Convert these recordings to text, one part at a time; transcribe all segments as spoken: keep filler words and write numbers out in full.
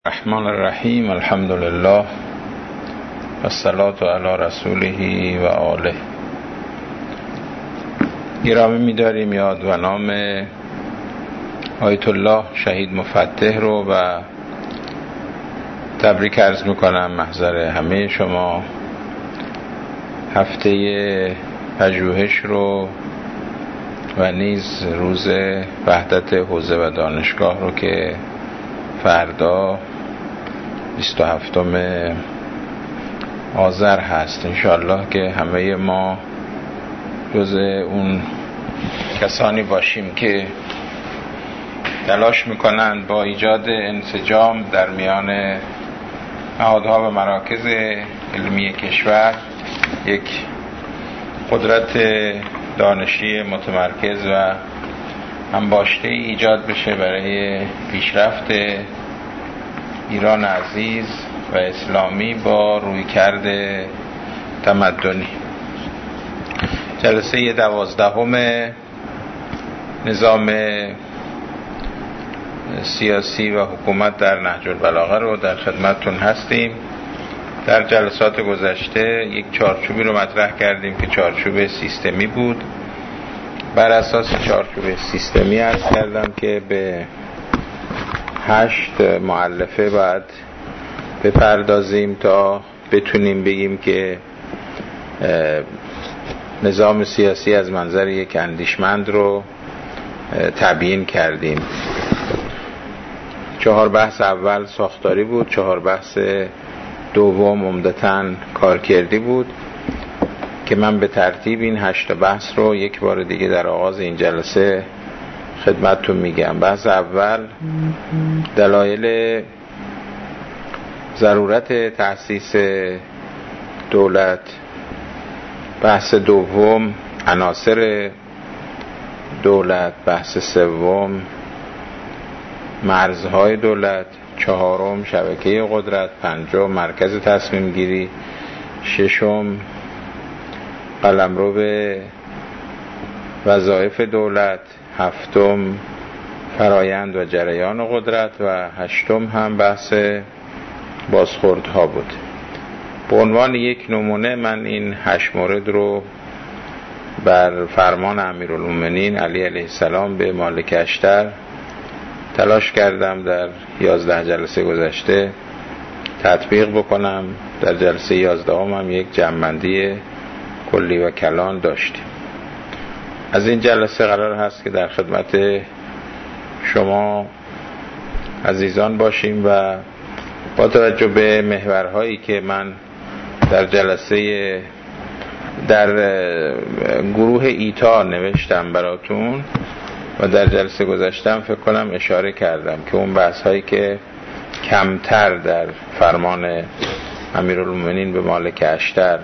الرحمن الرحیم. الحمد لله و الصلاة علی رسوله و آله. گرامی می‌داریم یاد و نام آیت الله شهید مفتح رو و تبریک عرض میکنم محضر همه شما. هفته پژوهش رو و نیز روز وحدت حوزه و دانشگاه رو که فردا بیست و هفتم آذر هست انشاءالله که همه ما جز اون کسانی باشیم که تلاش میکنند با ایجاد انسجام در میان نهادها و مراکز علمی کشور یک قدرت دانشی متمرکز و انباشته ایجاد بشه برای پیشرفت ایران عزیز و اسلامی با رویکرد تمدنی. جلسه دوازدهم نظام سیاسی و حکومت در نهج البلاغه رو در خدمتتون هستیم. در جلسات گذشته یک چارچوبی رو مطرح کردیم که چارچوب سیستمی بود. بر اساس چارچوب سیستمی عرض کردم که به هشت مؤلفه باید بپردازیم تا بتونیم بگیم که نظام سیاسی از منظر یک اندیشمند رو تبیین کردیم. چهار بحث اول ساختاری بود، چهار بحث دوم عمدتاً کارکردی بود که من به ترتیب این هشت بحث رو یک بار دیگه در آغاز این جلسه خدمتتون میگم. بحث اول دلایل ضرورت تأسیس دولت، بحث دوم عناصر دولت، بحث سوم مرزهای دولت، چهارم شبکه قدرت، پنجم مرکز تصمیم گیری، ششم قلمرو به وظایف دولت، هفتم فرایند و جریان قدرت و هشتم هم بحث بازخوردها بود. به عنوان یک نمونه من این هشت مورد رو بر فرمان امیرالمومنین علی علیه السلام به مالک اشتر تلاش کردم در یازده جلسه گذشته تطبیق بکنم. در جلسه یازدهم هم یک جمع‌بندی کلی و کلان داشتیم. از این جلسه قرار هست که در خدمت شما عزیزان باشیم و با توجه به محورهایی که من در جلسه در گروه ایتا نوشتم براتون و در جلسه گذاشتم فکر کنم اشاره کردم که اون بحث هایی که کمتر در فرمان امیرالمومنین به مالک اشتر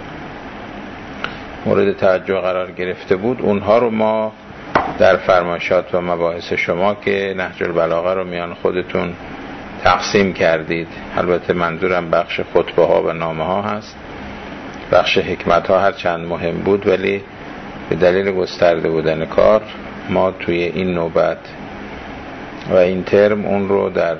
مورد توجه قرار گرفته بود اونها رو ما در فرمایشات و مباحث شما که نهج البلاغه رو میان خودتون تقسیم کردید. البته منظورم بخش خطبه ها و نامه ها هست. بخش حکمت ها هر چند مهم بود ولی به دلیل گسترده بودن کار ما توی این نوبت و این ترم اون رو در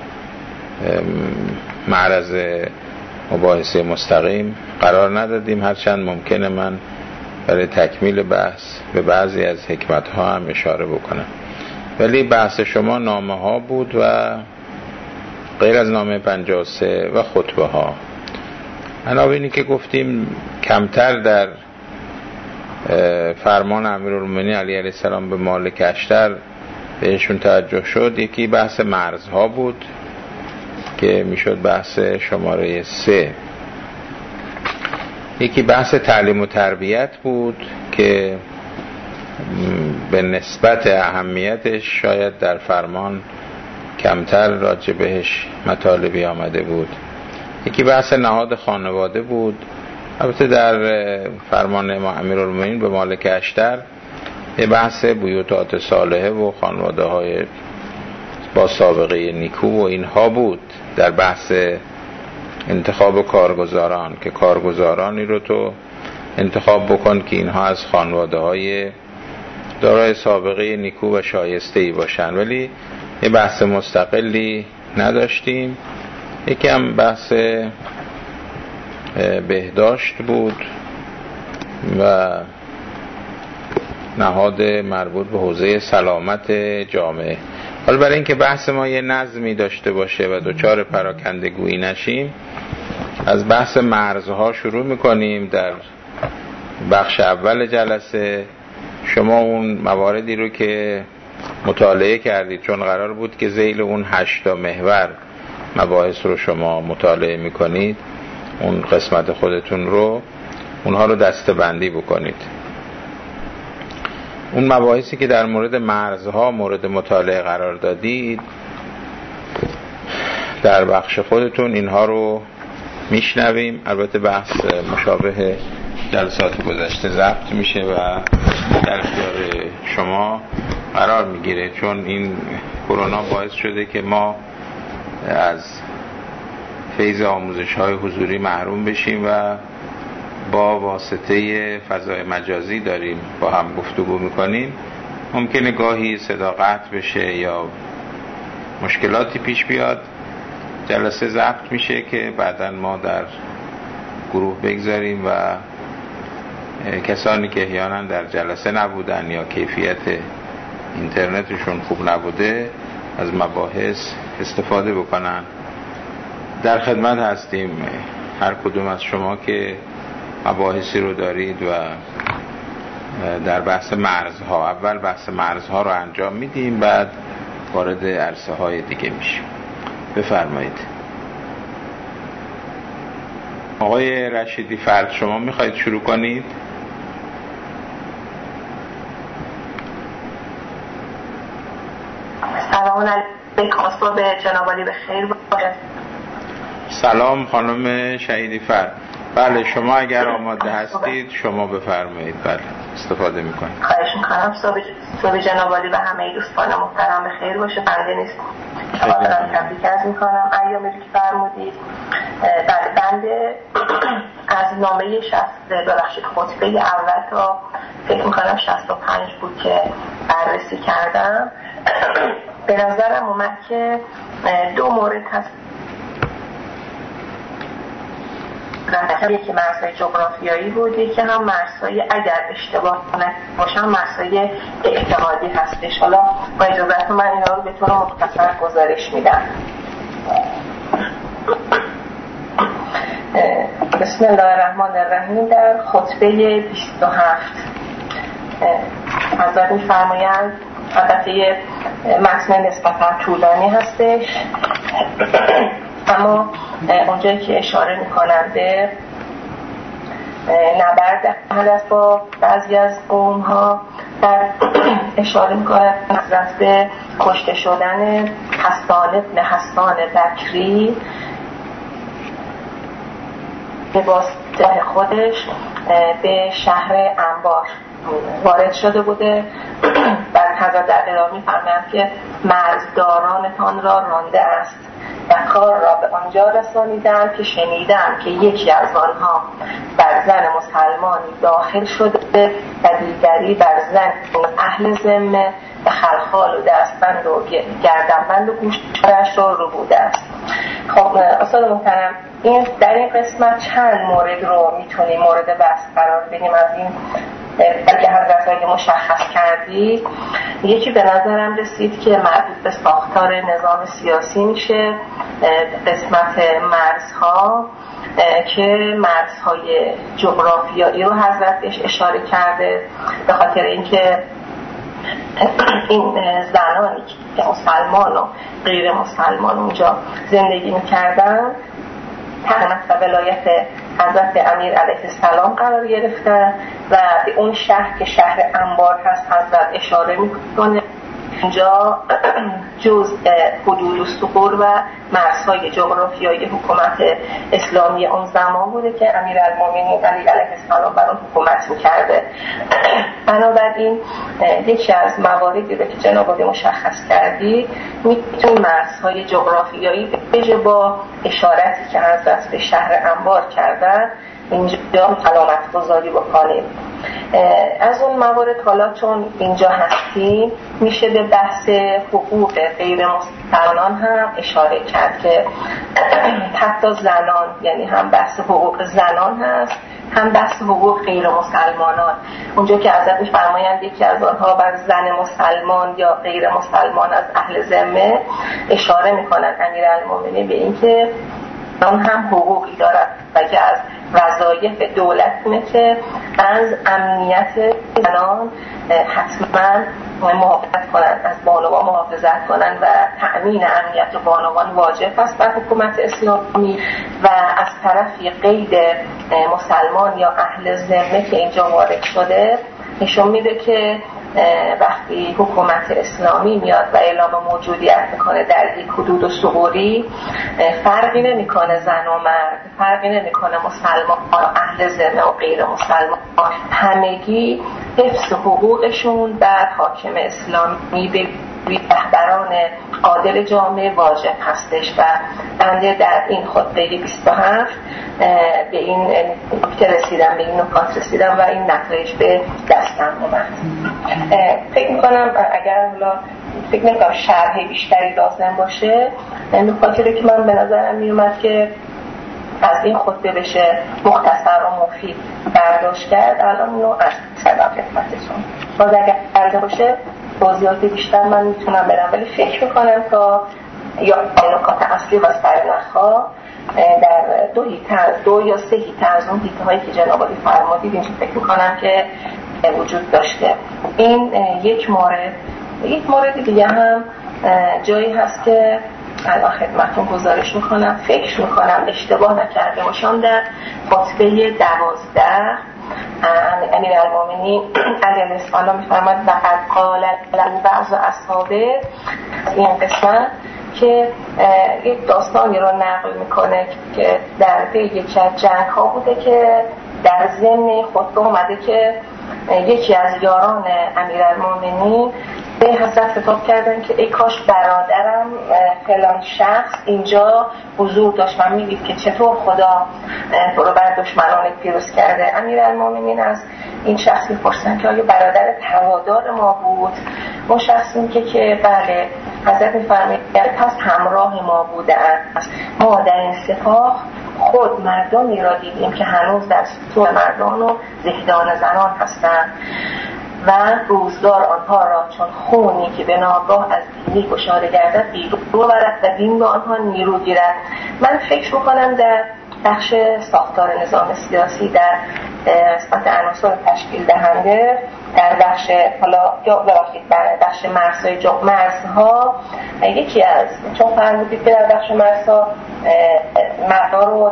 معرض مباحثه مستقیم قرار ندادیم، هرچند ممکنه من برای تکمیل بحث به بعضی از حکمت ها هم اشاره بکنم. ولی بحث شما نامه ها بود و غیر از نامه پنجاه و سه و خطبه ها. علاوه اینی که گفتیم کمتر در فرمان امیرالمومنین علی علیه السلام به مالک اشتر بهشون توجه شد، یکی بحث مرزها بود که میشد بحث شماره سه، یکی بحث تعلیم و تربیت بود که به نسبت اهمیتش شاید در فرمان کمتر راجع بهش مطالبی آمده بود، یکی بحث نهاد خانواده بود. البته در فرمان ما امیرالمومنین به مالک اشتر یه بحث بیوتات صالحه و خانواده های با سابقه نیکو و اینها بود. در بحث انتخاب کارگزاران که کارگزارانی رو تو انتخاب بکن که اینها از خانواده های دارای سابقه نیکو و شایسته ای باشن، ولی یه بحث مستقلی نداشتیم. یکم بحث بهداشت بود و نهاد مربوط به حوزه سلامت جامعه. حالا برای اینکه بحث ما یه نظمی داشته باشه و دوچار پراکندگویی نشیم، از بحث مرزها شروع میکنیم. در بخش اول جلسه شما اون مواردی رو که مطالعه کردید، چون قرار بود که ذیل اون هشتا محور مباحث رو شما مطالعه میکنید، اون قسمت خودتون رو اونها رو دسته‌بندی بکنید. اون مباحثی که در مورد مرزها مورد مطالعه قرار دادید در بخش خودتون اینها رو میشنویم. البته بحث مشابه جلسات گذشته ضبط میشه و در اختیار شما قرار میگیره، چون این کرونا باعث شده که ما از فیض آموزش های حضوری محروم بشیم و با واسطه فضای مجازی داریم با هم گفتگو میکنیم. ممکنه گاهی صدا قطع بشه یا مشکلاتی پیش بیاد. جلسه ضبط میشه که بعداً ما در گروه بگذاریم و کسانی که احیانا در جلسه نبودن یا کیفیت اینترنتشون خوب نبوده از مباحث استفاده بکنن. در خدمت هستیم هر کدوم از شما که مباحثی رو دارید و در بحث مرزها، اول بحث مرزها رو انجام میدیم، بعد وارد عرصه های دیگه میشیم. بفرمایید. آقای رشیدی فرد، شما میخواید شروع کنید؟ سلام علیکم، صبح جناب عالی بخیر باشه. سلام خانم شهیدی فرد. بله شما اگر آماده هستید شما بفرمایید. بله استفاده میکنید. خواهش میکنم. صبح صبح جناب عالی و همه دوستان محترم بخیر باشه. بنده نیست خاطرم تبریک عرض میکنم ایامی که فرمودید. بنده از نامه شصت ببخشید خطبه اول تا فکر میکنم شصت و پنج بود که بررسی کردم. به نظرم اومد که دو مورد هست. یکی مرزهای جغرافیایی بود، یکی هم مرزهای اگر اشتباه نباشم مرزهای اعتقادی هستش. حالا با اجازهتون من اینا رو به طور مختصر گزارش میدم. بسم الله الرحمن الرحیم. در خطبه بیست و هفت حضرت می‌فرمایند، البته متن نسبتاً طولانی هستش اما اونجایی که اشاره میکنن به نبرد اهل است با بعضی از قوم ها، در اشاره میکنن از به کشته شدن حسان ابن حسان بکری به واسطه خودش به شهر انبار وارد شده بوده. بعد حضرت در ادامه میفرمایند که مرزدارانتان را رانده است و کار را به آنجا رسانیدند که شنیدم که یکی از آنها بر زن مسلمانی داخل شده و دیگری بر زن اهل ذمه به خلخال و دستبند و گردنبند و گوشتش را رو بوده است. خب استاد محترم، این در این قسمت چند مورد رو میتونیم مورد بحث قرار بدیم از این بلکه حضرت های مشخص کردی. یکی به نظرم رسید که مربوط به ساختار نظام سیاسی میشه، قسمت مرزها که مرزهای جغرافیایی رو حضرت بهش اشاره کرده، به خاطر اینکه این زنانی که مسلمان و غیر مسلمان اونجا زندگی میکردن تحت و ولایت حضرت امیر علیه السلام قرار گرفتن و به اون شهر که شهر انبار هست حضرت اشاره میکنه. اینجا جزء حدود الثغور و مرزهای جغرافیایی حکومت اسلامی اون زمان بوده که امیرالمومنین علی علیه السلام بر اون حکومت میکرده. بنابراین یکی از مواردی رو که جناب عالی مشخص کردی میتونیم مرزهای جغرافیایی بشه با اشارتی که حضرت به شهر انبار کردن اینجا علامت گذاری بکنیم. از اون موارد حالا چون اینجا هستیم میشه به بحث حقوق غیر مسلمان زنان هم اشاره کرد که حتی زنان، یعنی هم بحث حقوق زنان هست هم بحث حقوق غیر مسلمانان. اونجا که حضرت می‌فرمایند یکی از آنها بر زن مسلمان یا غیر مسلمان از اهل ذمه اشاره می‌کنند امیرالمومنین به اینکه آن هم حقوقی دارد و که از وظایف دولت اینه که از امنیت زنان حتما محافظت کنند، از بانوان محافظت کنند و تأمین امنیت بانوان واجب است بر حکومت اسلامی. و از طرفی قید مسلمان یا اهل ذمه که اینجا وارد شده نشون میده که وقتی حکومت اسلامی میاد و اعلام موجودیت میکنه در یک حدود و ثغوری، فرقی نمیکنه زن و مرد، فرقی نمیکنه مسلمان و اهل ذمه و غیر مسلمان، همگی حفظ حقوقشون در حاکم اسلامی به رهبران عادل جامعه واجب هستش. و بنده در این خطبه بیست و هفت به این نکته رسیدم، به این نکات رسیدم و این نتایج به دستم اومد. فکر میکنم اگر حالا فکر نمیکنم شرح بیشتری لازم باشه، نکاتی که من به نظرم میومد که از این خطبه بشه مختصر و مفید برداشت کرد، الان اونو از صدا خدمتتون. باز اگر کرده باشه توضیحات بیشتر من میتونم بدم، ولی فکر میکنم تا یا نکات اصلی و سرنخ‌ها در دو هیته دو یا سه هیته از اون هیته هایی که جناب عالی فرمودید اینجا فکر میکنم که وجود داشته. این یک مورد. یک مورد دیگه هم جایی هست که الان خدمتون گزارش میکنم، فکر میکنم اشتباه نکرده باشم، در خطبه دوازده امیرالمومنین علیه السلام میفرماد و قد قال له بعض اصحابه، این قسمت که یک داستانی رو نقل میکنه که در پی یکی از جنگ ها بوده که در ضمن خطبه اومده که یکی از یاران امیرالمومنین به حضرت خطاب کردن که ای کاش برادرم فلان شخص اینجا حضور داشت و میدید که چطور خدا تو رو بر دشمنان پیروز کرده. امیرالمومنین از این شخص میپرسن که آیا برادر هوادار ما بود؟ اون شخص میگه که بله. حضرت میفرماید پس همراه ما بوده است. ما در این سپاه خود مردمی را دیدیم که هنوز در سطوح مردان و زهدان زنان هستند و روزگار آنها را چون خونی که به ناگاه از دینی گشاده گردد بیرون برد و دین به آنها نیرو گیرد. من فکر میکنم در بخش ساختار نظام سیاسی، در قسمت عناصر تشکیل دهنده، در بخش حالا یا ببخشید در بخش مرزهای جو مرزها، یکی از چون فرمودید که در بخش مرزها مرزها رو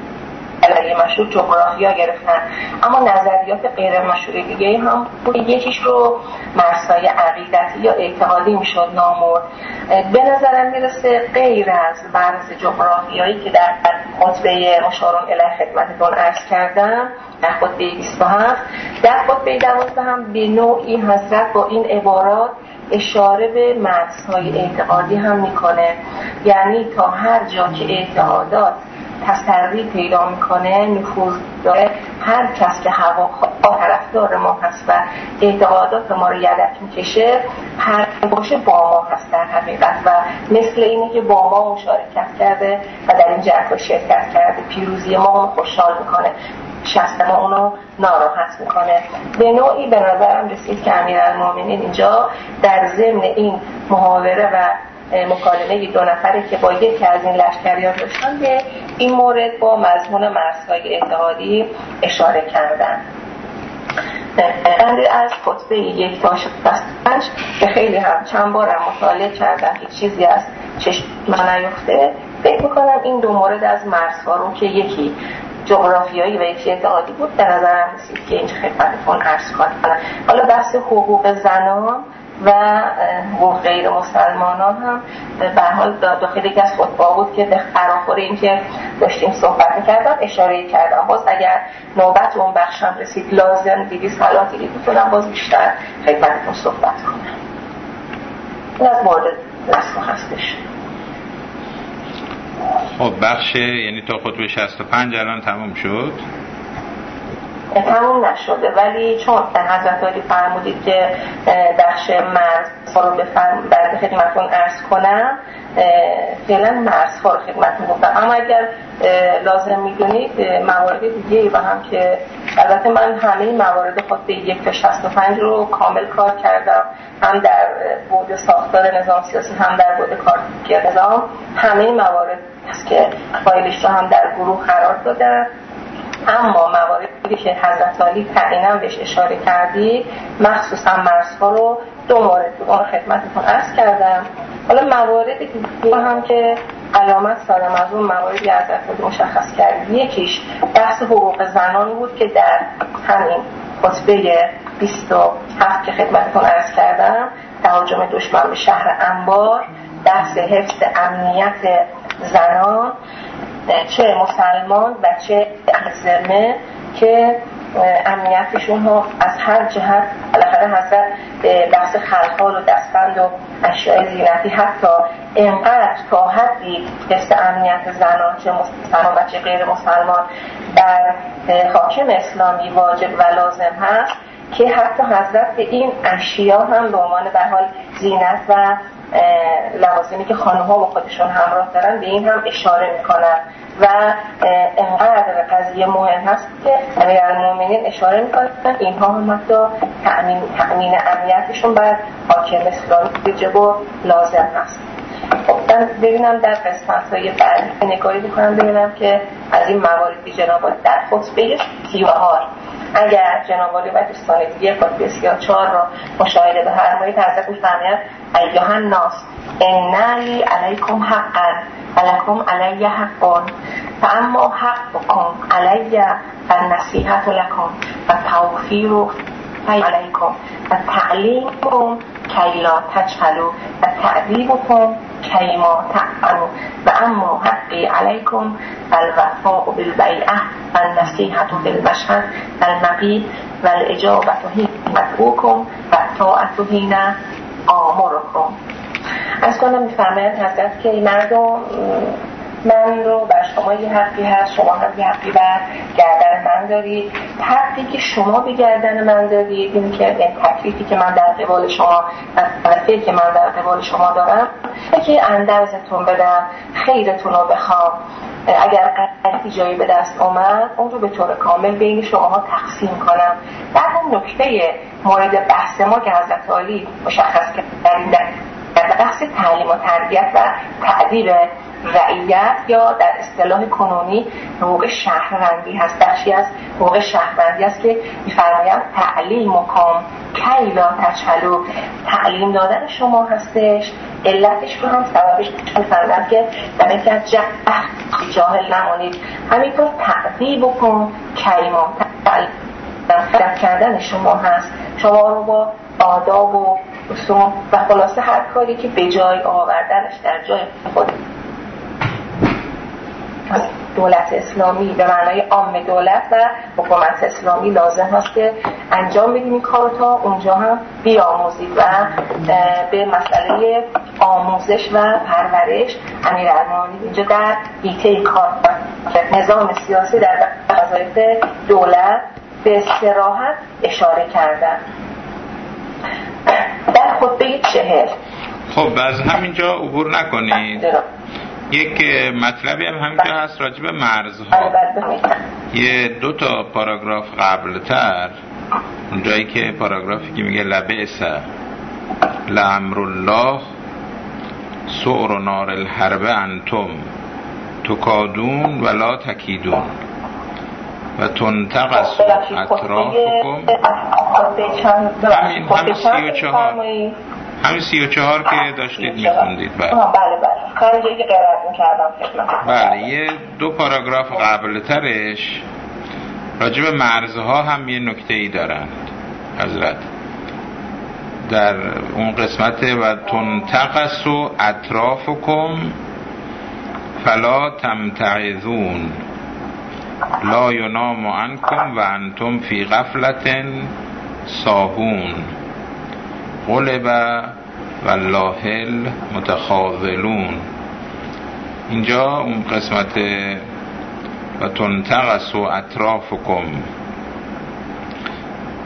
علیه مشروع جغرافیا گرفتن، اما نظریات غیر مشروع دیگه هم بود. یکیش رو مرزهای عقیدتی یا اعتقادی میشد نامور. به نظرم میرسه غیر از مرز جغرافیایی که در خطبه مشارون الیه خدمتتون عرض کردم در خطبه بیست و هفت، در خطبه دوازده هم به نوعی حضرت با این عبارات اشاره به مرزهای اعتقادی هم میکنه، یعنی تا هر جا که اعتقادات تسری پیدا میکنه، نفوذ داره، هر کس که هوا طرفدار ما هست و اعتقادات ما رو یدک میکشه، هر باشه با ما هست در حقیقت و مثل اینه که با ما مشارکت کرده و در این جنگ شرکت کرده، پیروزی ما اونو خوشحال میکنه، شست ما اونو ناراحت میکنه. به نوعی به نظرم رسید که امیرالمومنین اینجا در ضمن این محاوره و مکالمه دو نفره که با یکی از این لشکریان داشتن به این مورد با مضمون مرزهای اعتقادی اشاره کردن. بنده از خطبه یک تا شصت و پنج که خیلی هم چند بارم مطالعه کردم که چیزی از چشم من نیفته، فکر میکنم این دو مورد از مرزها رو که یکی جغرافیایی و یکی اعتقادی بود در نظرم رسید که اینجا خدمتتون عرض کنم. حالا بحث حقوق زنان و حقوق غیر مسلمانان هم به حال داخل یک از خطبه بود که به فراخور این که داشتیم صحبت می‌کردم اشاره کردم. باز اگر نوبت اون بخشم رسید لازم دیدی صلاتی که میتونم باز بیشتر خدمتتون صحبت کنم. این از مورد رسم هستش. خب بخش یعنی تا خطبه شصت و پنج الان تمام شد. تموم نشده، ولی چون حضرت علی فرمودید که بخش مرز رو بفرم بعد خدمتون عرض کنم، فعلا مرز رو خدمتون گفتم. اما اگر لازم میدونید موارد دیگه و هم که البته من همه موارد خطبه یک تا شصت و پنج رو کامل کار کردم، هم در بعد ساختار نظام سیاسی هم در بعد کارکرد نظام، همه موارد هست که فایلش رو هم در گروه قرار دادم. اما مواردی که حضرت علی تعییناً بهش اشاره کردی، مخصوصا مرزها رو دو مورد بود، اون خدمتتون عرض کردم. حالا موارد دیگه هم که علامت سالم از اون مواردی حضرت علی مشخص کردی، یکیش بحث حقوق زنان بود که در همین خطبه بیست و هفت که خدمتتون عرض کردم، تهاجم دشمن به شهر انبار، بحث حفظ امنیت زنان چه مسلمان و چه اهل ذمه که امنیتشون ها از هر جهت بالاخره حضرت به بحث خلخال و دستبند و اشیاء زینتی حتی اینقدر تا حدی حفظ امنیت زنان چه مسلمان و چه غیر مسلمان بر حاکم اسلامی واجب و لازم هست که حتی حضرت به این اشیاء هم به عنوان به حال زینت و لوازمی که خانم‌ها با خودشون همراه دارن به این هم اشاره میکنن و اینقدر قضیه مهم هست که امیرالمومنین اشاره میکنن اینها هم حتی تأمین, تأمین امنیتشون بر حاکم اسلامی واجب و لازم هست. خب من ببینم در قسمت‌های بعدی نگاهی بکنم ببینم که از این مواردی جناب در خطبه سی و چهار اگر جناب عالی و دوستان دیگه خطبه سی و چهار را مشاهده بفرمایید، حضرت می‌فرماید ایها الناس ان لی علیکم حقا ولکم علی حق فاما حقکم علی فالنصیحة لکم والتوفیر علیکم والتعلیم کی لا تجهلوا والتأدیبکم کی ما تفعلوا و اما حقی علیکم الوفاء بالبیعة والنصیحة بالمشهد والمغیب والاجابة حین مدعوکم والطاعة حین آمرکم. از کنم میفرماید حضرت که مردم من رو بر شما یه حقی هست، شما هم یه حقی بر گردن من دارید. حقی که شما به گردن من دارید این که این تکلیفی که من در قبال شما وظیفه‌ای که من در قبال شما دارم که اندرزتون بدم، خیرتون رو بخوام، اگر قضیه جایی به دست اومد اون رو به طور کامل بین شماها تقسیم کنم. در اون نکته مورد بحث ما که حضرت عالی مشخص کردن در بحث تعلیم و تربیت و تعدیب رعیت یا در اصطلاح کنونی حقوق شهروندی هست، بخشی از حقوق شهروندی است که می‌فرمایند تعلیم مقام کی لا تجهلوا، تعلیم دادن شما هستش، علتش رو هم سببش می‌فرمایند که در اینکه از جاهل نمانید، همینطور تعدیب کن کی ما تعلیم کردن شما هست، شما رو با آداب و اصول و خلاصه هر کاری که به جای آوردنش در جای خود دولت اسلامی به معنای عام دولت و حکومت اسلامی لازم هست که انجام بدیم این کارو تا اونجا هم بیاموزید و به مسئله آموزش و پرورش امیرالمومنین اینجا در حیطه کار نظام سیاسی در وظایف دولت به صراحت اشاره کردن. در خطبه چهل خب از همینجا عبور نکنید، یک مطلبی هم همینجا هست راجع به مرزها. یه دو تا پاراگراف قبلتر اونجایی که پاراگرافی که میگه لبئس لامر الله سعر نار الحرب انتم تکادون ولا تکیدون و تنتقص اطرافکم. همین همین سی و چهار همین سی و چهار که داشتید میخوندید. بله بله بله خارجی که قرائت میکردم. بله یه دو پاراگراف قبل ترش راجع به مرزها هم یه نکته ای دارند حضرت در اون قسمت و تنتقص اطرافکم فلا تمتعذون لا ینام عنکم و انتم فی غفلت ساهون غلب والله المتخاذلون. اینجا اون قسمت و تنتقص اطرافکم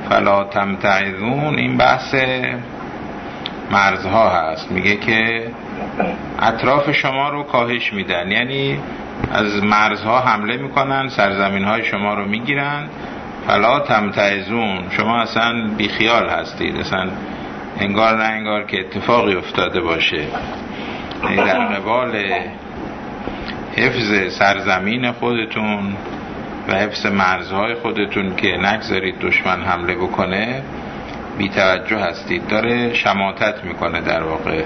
فلا تمتعضون این بحث مرزها هست. میگه که اطراف شما رو کاهش میدن، یعنی از مرزها حمله میکنن، سرزمین های شما رو میگیرن. فلا تمتعضون، شما اصلا بیخیال هستید، اصلا انگار نه انگار که اتفاقی افتاده باشه. در قبال حفظ سرزمین خودتون و حفظ مرزهای خودتون که نگذارید دشمن حمله بکنه بی توجه هستید. داره شماتت میکنه، در واقع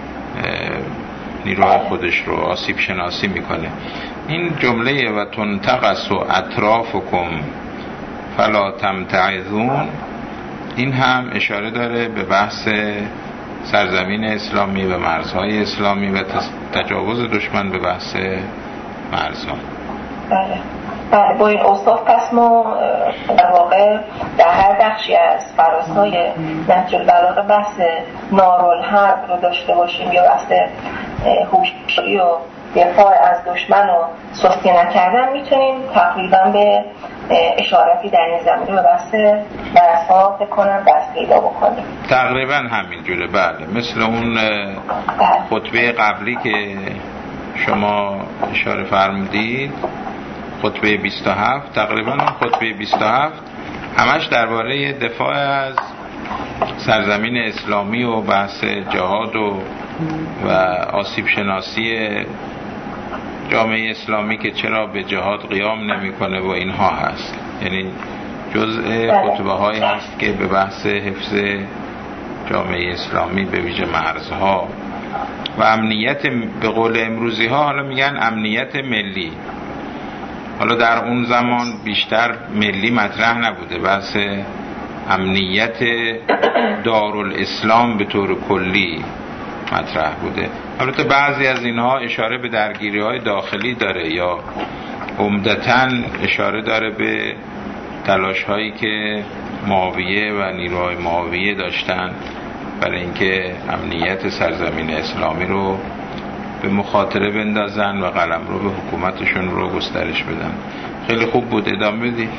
نیروهای خودش رو آسیب شناسی میکنه. این جمله و تنتقص و اطرافکم فلا تمتعضون این هم اشاره داره به بحث سرزمین اسلامی و مرزهای اسلامی و تجاوز دشمن به بحث مرزها. بله بله با این اوصاف پس ما در واقع در هر بخشی از فرازهای نهج البلاغه بحث نارالحرب رو داشته باشیم یا بحث هوشیاری و دفاع از دشمن و سستی نکردن، میتونیم تقریبا به اشارتی در این زمینه به بحث درس‌ها فکر کنم دست پیدا بکنیم. تقریبا همینجوره. بله مثل اون خطبه قبلی که شما اشاره فرمودید، خطبه بیست و هفت، تقریبا خطبه بیست و هفت همش درباره دفاع از سرزمین اسلامی و بحث جهاد و و آسیب شناسی جامعه اسلامی که چرا به جهاد قیام نمیکنه و اینها هست. یعنی جزء خطبه هایی هست که به بحث حفظ جامعه اسلامی به ویژه مرزها و امنیت، به قول امروزی ها حالا میگن امنیت ملی. حالا در اون زمان بیشتر ملی مطرح نبوده، بحث امنیت دارالاسلام به طور کلی مطرح بوده. البته بعضی از اینها اشاره به درگیری های داخلی داره یا عمدتاً اشاره داره به تلاش هایی که معاویه و نیروهای معاویه داشتن برای اینکه امنیت سرزمین اسلامی رو به مخاطره بندازن و قلم رو به حکومتشون رو گسترش بدن. خیلی خوب بود، ادامه بدید.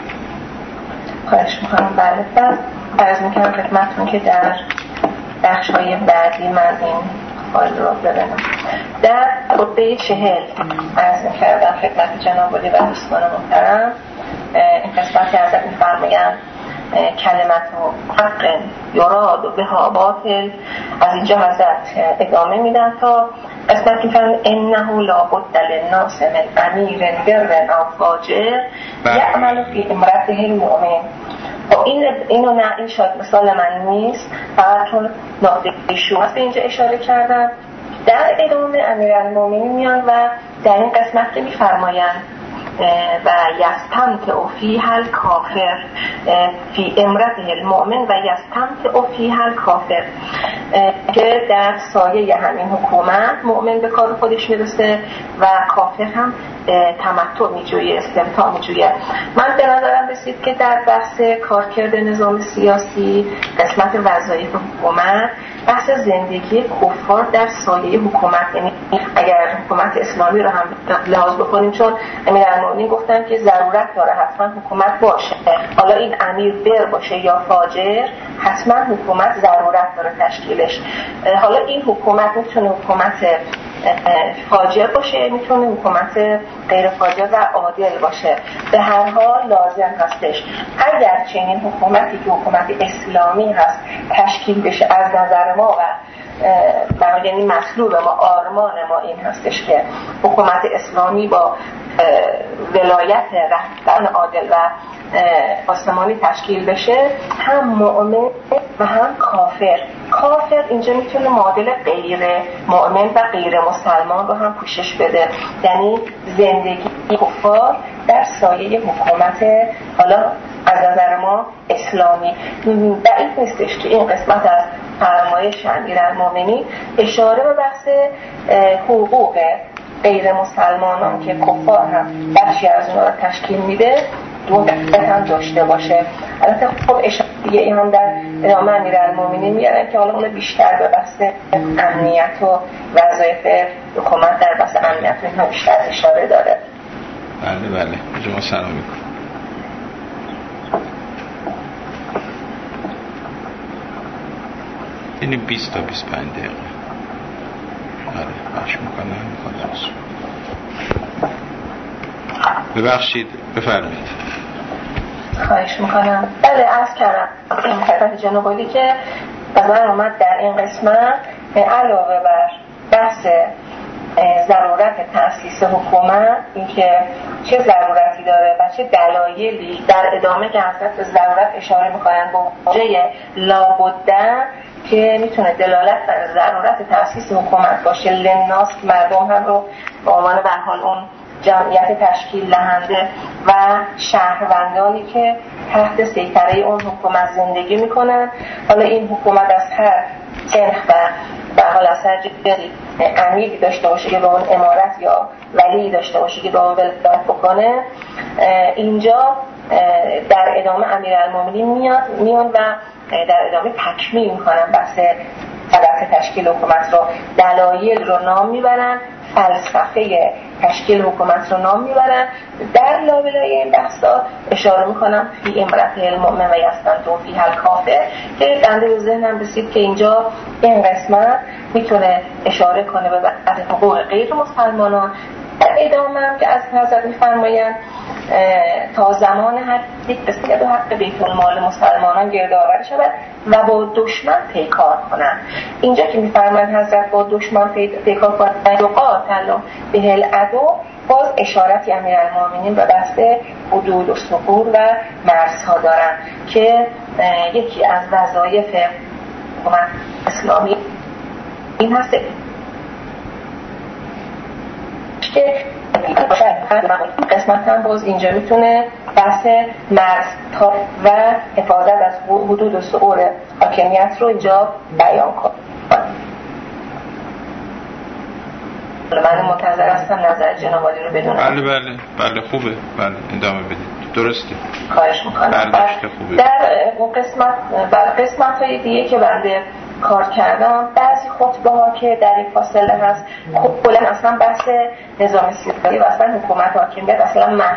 خواهش میکنم. بله بس عرض میکنم خدمتتون که در بخش‌های بعدی من این فایل رو ببینم. در خطبه چهل عرض میکردم خدمت جناب عالی و دوستان محترم این قسمت که ازت میفرمایند کلمت و حق یراد و بها باطل، از اینجا حضرت ادامه میدن تا قسمت که فرمایند انه لابد للناس من امیر بر او فاجر یعمل فی امرته المؤمن. این اینو نه این شاید مثال من نیست، فقط چون نقطه شما به اینجا اشاره کردن. در ادامه امیرالمومنین میان و در این قسمت که میفرمایند و یستمتع فیها الکافر فی امرته المؤمن و یستمتع فیها الکافر، که در سایه همین حکومت مؤمن به کار خودش میرسه و کافر هم تمتع میجویه، استمتاع میجویه. من به نظرم رسید که در بحث کارکرد نظام سیاسی قسمت وظایف حکومت بحث زندگی کفار در سایه حکومت، یعنی اگر حکومت اسلامی رو هم لحاظ بکنیم، چون امیرالمومنین گفتن که ضرورت داره حتما حکومت باشه، حالا این امیر بر باشه یا فاجر حتما حکومت ضرورت داره تشکیلش. حالا این حکومت میتونه حکومت فاجر باشه، میتونه حکومت غیر فاجر و عادل باشه، به هر حال لازم هستش اگر چنین حکومتی که حکومت اسلامی هست تشکیل بشه، از نظر ما و برای یعنی مطلوب ما، آرمان ما این هستش که حکومت اسلامی با ولایت رهبران عادل و آسمانی تشکیل بشه، هم مؤمن و هم کافر. کافر اینجا میتونه معادل غیر مؤمن و غیر مسلمان رو هم پوشش بده، یعنی زندگی کفار در سایه حکومت حالا از نظر ما اسلامی. بعید نیستش که این قسمت از فرمایش امیرالمومنین اشاره به بحث حقوق غیر مسلمانان که کفار هم بخشی از اونها رو تشکیل میده دو دقیقه هم داشته باشه. البته خب اشاره دیگه این هم در ادامه امیرالمومنین میارن که حالا اون بیشتر به بحث امنیت و وظایف حکومت در بحث امنیت و اینها بیشتر اشاره داره. بله بله، شما سلام میکنم. این بیست تا بیست و پنج دقیقه. آره باش میکنم. خداحافظ. ببخشید بفرمایید. خواهش میکنم. بله عرض کردم این خدمت جناب عالی که از من اومد در این قسمت علاوه بر بحث ضرورت تأسیس حکومت، اینکه چه ضرورتی داره و چه دلایلی در ادامه که حضرت به ضرورت اشاره میکنن با واژه لابد که میتونه دلالت بر ضرورت تأسیس حکومت باشه، لناس مردم هم رو به عنوان به حال اون جمعیت تشکیل دهنده و شهروندانی که تحت سیطره اون حکومت زندگی میکنن. حالا این حکومت از هر سنخ و به حال از هر جایی امیری داشته باشه که به اون امارت یا ولی داشته باشه که به اون ولایت بکنه، اینجا در ادامه امیرالمومنین میاد میان و در ادامه تکمیل میکنن بحث هدف تشکیل حکومت رو، دلایل رو نام میبرن، فلسفه تشکیل حکومت رو نام میبرن. در لابلای این بحثا اشاره میکنم فی امرت المؤمن و یستن تو فی هل کافر که بنده به ذهنم رسید که اینجا این قسمت میتونه اشاره کنه به بحث حقوق غیر مسلمانان. در ادامه هم که از حضرت میفرمایند تا زمان حدی بسیار حق بیت المال مسلمانان گردآوری شود و با دشمن پیکار کنند. اینجا که میفرمایند حضرت با دشمن پیکار کنند و قاتل به العدو، باز اشارتی امیرالمومنین به بحث حدود و ثغور و مرزها دارند که یکی از وظایف حکومت اسلامی این هست که قسمت هم باز اینجا میتونه بحث مرز و حفاظت از حدود و ثغور حاکمیت رو اینجا بیان کنه. من منتظر هستم نظر جناب عالی رو بدونم. بله بله بله خوبه. بله ادامه بدید. درسته. خواهش میکنم. در قسمت بر قسمت های دیگه که بنده کار کردم، بعضی خطبه ها که در این فاصله هست خب کلا اصلا بحث نظام سیاسی و اصلا حکومت حاکمیت اصلا من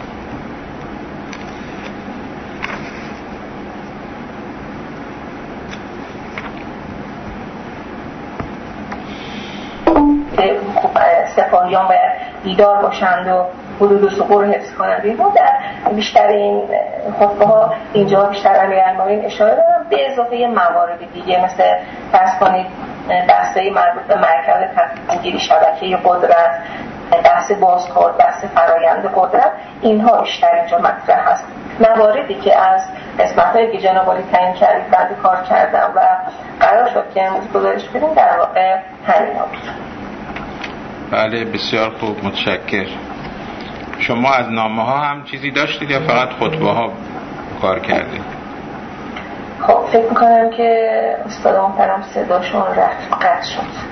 سپاهیان باید بیدار باشند و حدود و ثغور رو حفظ کنند. اینو در بیشتر این خطبه ها اینجا بیشتر امیرالمومنین اشاره دارم، به اضافه موارد دیگه مثل فرض کنید بحث‌های مربوط به مرکز تصمیم‌گیری، شبکه قدرت، بحث بازخورد، بحث فرایند قدرت، اینها بیشتر اینجا مطرح هست. مواردی که از قسمت‌هایی که جناب عالی تعیین کردید بعد کار کردم و قرار شد که امروز گزارش بدیم در واقع همینا بود. بله بسیار خوب، متشکر. شما از نامه ها هم چیزی داشتید یا فقط خطبه ها کار کردید؟ خب فکر میکنم که استاد محترم صداشون رفت قطع شد،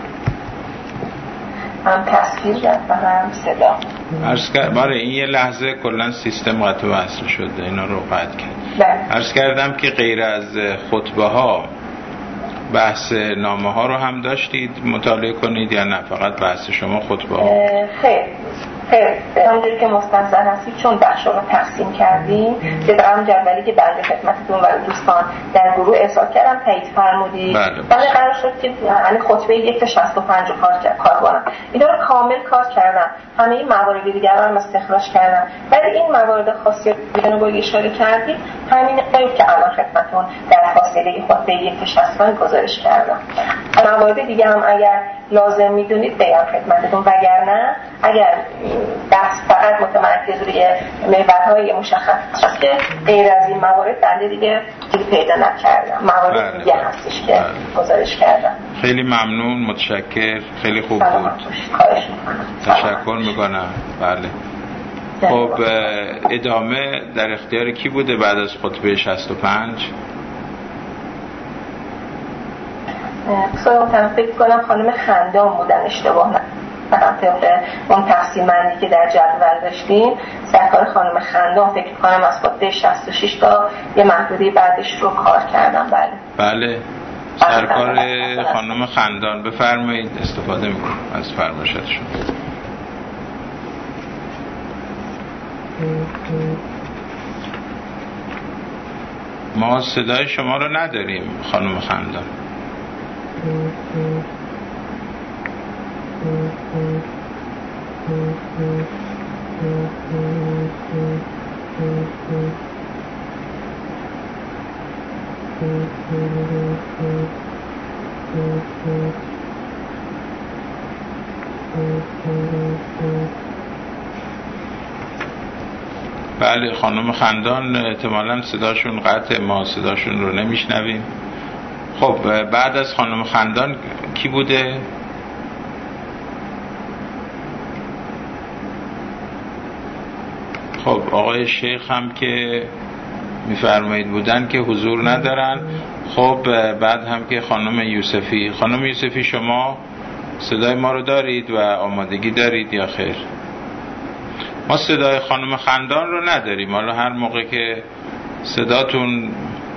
هم تصویر رفت و هم صدا. عرض کرد باره این یه لحظه کلن سیستم قطع و وصل شده، اینا رو قطع کرد. بله. عرض کردم که غیر از خطبه ها بحث نامه ها رو هم داشتید مطالعه کنید یا نه فقط بحث شما خطبه ها؟ خیر خیر همونجوری که مستنظر هستید چون بخش رو تقسیم کردیم به برام جدولی که بنده خدمتتون و دوستان در گروه ارسال کردم تایید فرمودید. بله. بعد قرار شد که یعنی خطبه یک تا شصت و پنج رو کار کار کنم. اینا رو کامل کار کردم، همه این موارد دیگه رو هم استخراج کردم. ولی این موارد خاصی رو جناب عالی اشاره کردید همین بود که الان خدمتتون در فاصله خطبه یک تا شصت و پنج گزارش کردم. موارد دیگه هم اگر لازم میدونید بگم خدمتتون، وگرنه اگر بحث فقط متمرکز روی محورهای مشخص است که غیر از این موارد بنده دیگه چیزی پیدا نکردم. موارد بله. دیگه هستش که بله. گزارش کردم. خیلی ممنون، متشکر، خیلی خوب بود. خواهش میکنم. تشکر میکنم. بله. خب ادامه در اختیار کی بوده بعد از خطبه شصت و پنج؟ بسیار فکر کنم خانم خندان بودن، اشتباه نکنم طبق اون تقسیم بندی که در جدول داشتیم. سرکار خانم خندان فکر کنم از خطبه شصت و شش تا یه محدوده بعدش رو کار کردم. بله بله سرکار خانم خندان بفرمایید، استفاده میکنم از فرمایشاتشون. ما صدای شما رو نداریم خانم خندان. بله خانم خندان احتمالاً صداشون قطع، ما صداشون رو نمیشنویم. خب بعد از خانم خندان کی بوده؟ خب آقای شیخ هم که میفرمایید بودن که حضور ندارن. خب بعد هم که خانم یوسفی. خانم یوسفی شما صدای ما رو دارید و آمادگی دارید یا خیر؟ ما صدای خانم خندان رو نداریم. حالا هر موقع که صداتون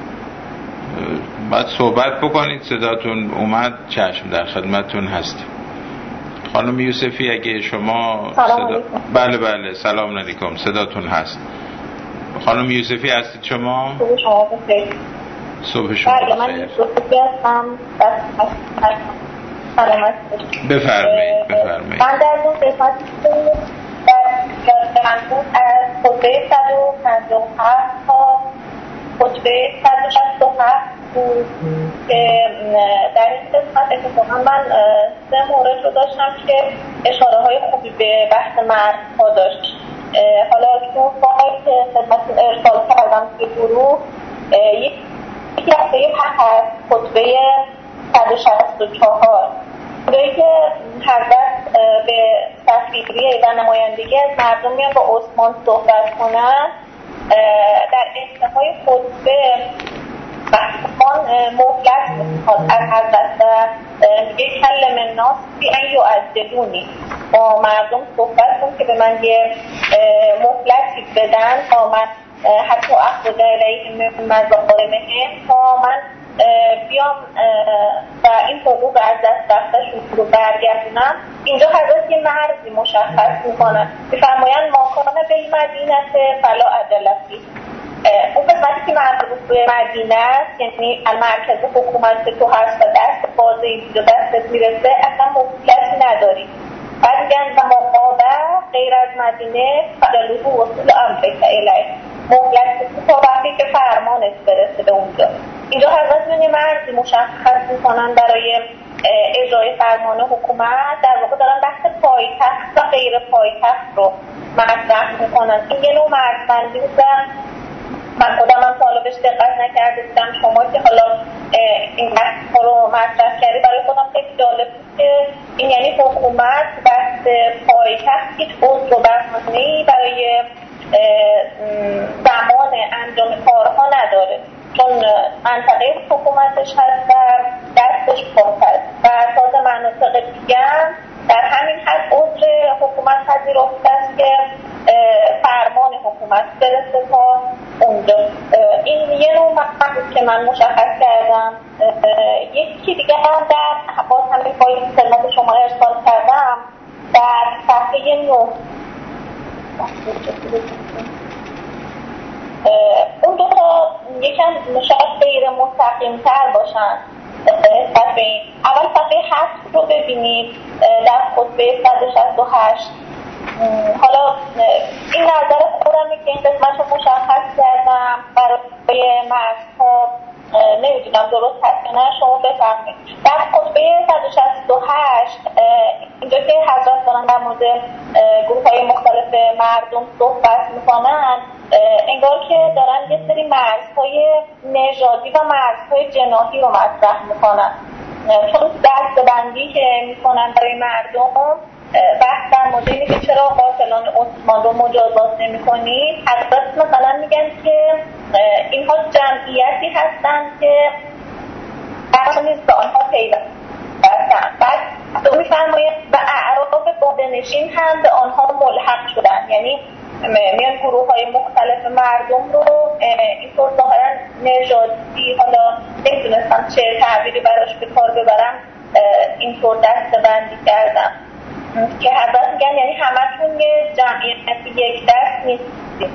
باید صحبت بکنید، صداتون اومد چشم در خدمتون هستیم. خانم یوسفی اگه شما صدا... بله بله سلام علیکم، صداتون هست. خانم یوسفی هستید شما؟ صبح شما بخیر. صبح شما بخیر. بله من یوسفی هستم. سلامت باشید. بفرمایید بفرمایید. من در اون قسمت در منظور از خطبه صد و پنجاه و هفت تا خطبه صد و شصت و هفت بود که در این قسمت اتفاقا من سه مورد رو داشتم که اشاره های خوبی به بحث مرد ها داشت. حالا که اون فایل که خدمتتون ارسال کردم که گروه یکی هفته پس از خطبه صد و شصت و چهار خطبه‌ای که حضرت به سفیریه و نمایندگی از مردم میان با عثمان صحبت کنن، در انتهای خطبه عثمان مهلت میخواد از حضرت و میگه کلم الناس فی ان یعذبونی، با مردم صحبت کن که به من یه مهلتی بدن تا من حتی اخذ الیهم من مظالمهم، تا من بیام و این حقوق از دست رفته‌شون رو برگردونم. اینجا حضرت یه مرزی مشخص میکنن، میفرمایند ما کان بالمدینه فلا عجل فیه. اون قسمتی که مربوط به مدینه است، یعنی مرکز حکومت که تو هست و دست بازه اینجا دستت میرسه، اصلا مشکلی نداری. بعد میگن و مقابه غیر از مدینه فلالوه وصول امریکا الیه، مهلت تا وقتی که فرمانت برسه به اونجا. اینجا حضرت میگه مرزی مشخص میکنن برای اجرای فرمان حکومت، در واقع دارن بحث پایتخت و غیر پایتخت رو مطرح میکنن. این یه نوع مرزبندی بودن. من خودم هم تا حالا بهش دقت نکرده بودم، شما که حالا این بحث رو مطرح کردی برای خودم خیلی جالب بود که این یعنی حکومت بحث پایتخت هیچ عضو و بهانه‌ای برای زمان انجام کارها نداره، چون منطقه حکومتش هست و دستش پاک و تازه مناطق دیگه در همین حد عضو حکومت پذیرفته است که فرمان حکومت برسه تا اونجا. این یه نوع مقصد که من مشخص کردم. یکی دیگه هم در باز همین فایل خدمت شما ارسال کردم، در صفحه نه اون دو تا یکم شاید غیر مستقیم تر باشن. صفحه این اول صفحه هفت رو ببینید در خطبه صد و شصت و هشت. حالا این نظر خودم که این قسمت رو مشخص کردم برای مرزها، نمیدونم درست هست نه، شما بفرمایید. در خطبه صد و شصت و هشت اینجا که حضرت دارن در مورد گروه های مختلف مردم صحبت میکنن، انگار که دارن یه سری مرزهای نژادی و مرزهای جناحی رو مطرح میکنن، چون دسته‌بندی که میکنن برای مردم بحث در مورد اینه که چرا قاتلان عثمان رو مجازات نمی کنید. حضرت مثلا میگن که اینها جمعیتی هستن که قرار نیست به آنها پیوست هستن. بعد تو میفرماید و اعراب باده‌نشین هم به آنها ملحق شدن، یعنی میان گروه های مختلف مردم رو اینطور ظاهرا نژادی، حالا نمیدونستم چه تعبیری براش به کار ببرم، اینطور دسته‌بندی کردم که حضرت میگن یعنی همتون یه جمعیت یک دست نیستید.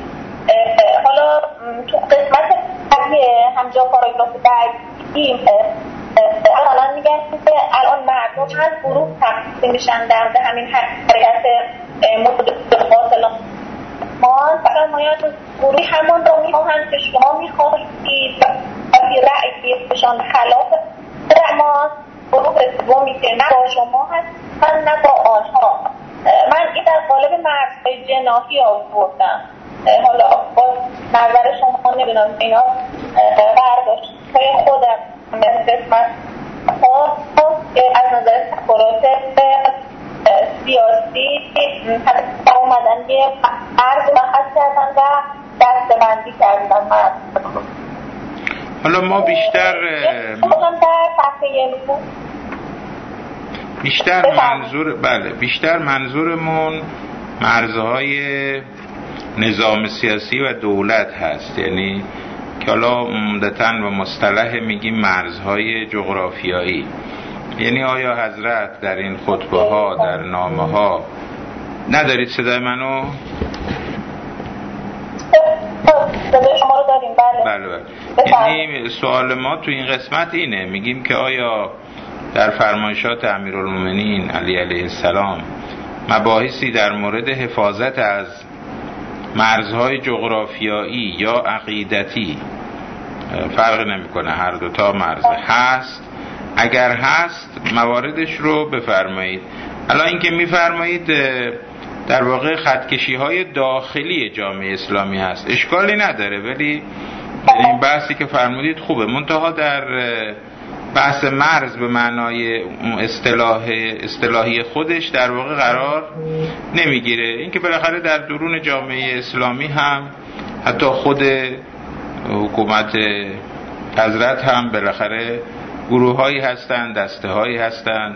حالا تو قسمت بعدی همجا پاراگراف بعدی الان میگن که الان مردم چند گروه تقسیم میشن در مورد همین حرکت مدت فاصله ما فرمایان گروهی همون رو میخواهند که شما میخواهید وقتی رأیشان خلاف رأی گروه دومی که نه با شما هست من نه با آنها. من این در قالب مرزهای جناحی آوردم. حالا با نظر شما نمیدونم اینا برداشت های خودم قسمت ها از نظر تفکرات سیاسی حتی اومدن یه مرز مخص کردن و دستبندی کردن مرز. حالا ما بیشتر بیشتر منظور بله بیشتر منظورمون مرزهای نظام سیاسی و دولت هست، یعنی که حالا عمدتاً و مصطلح میگیم مرزهای جغرافیایی. یعنی آیا حضرت در این خطبه ها در نامه ها ندارید صدای منو؟ صدای شما رو داریم. بله بله بله. یعنی سوال ما تو این قسمت اینه، میگیم که آیا در فرمایشات امیرالمومنین علی علیه السلام مباحثی در مورد حفاظت از مرزهای جغرافیایی یا عقیدتی، فرق نمیکنه هر دوتا مرز هست؟ اگر هست مواردش رو بفرمایید. الان اینکه میفرمایید در واقع خطکشی های داخلی جامعه اسلامی هست اشکالی نداره، ولی این بحثی که فرمودید خوبه، منتها در بحث مرز به معنای اصطلاح اصطلاحی خودش در واقع قرار نمیگیره. اینکه بالاخره در درون جامعه اسلامی هم حتی خود حکومت حضرت هم بالاخره گروه هایی هستن، دسته هایی هستن،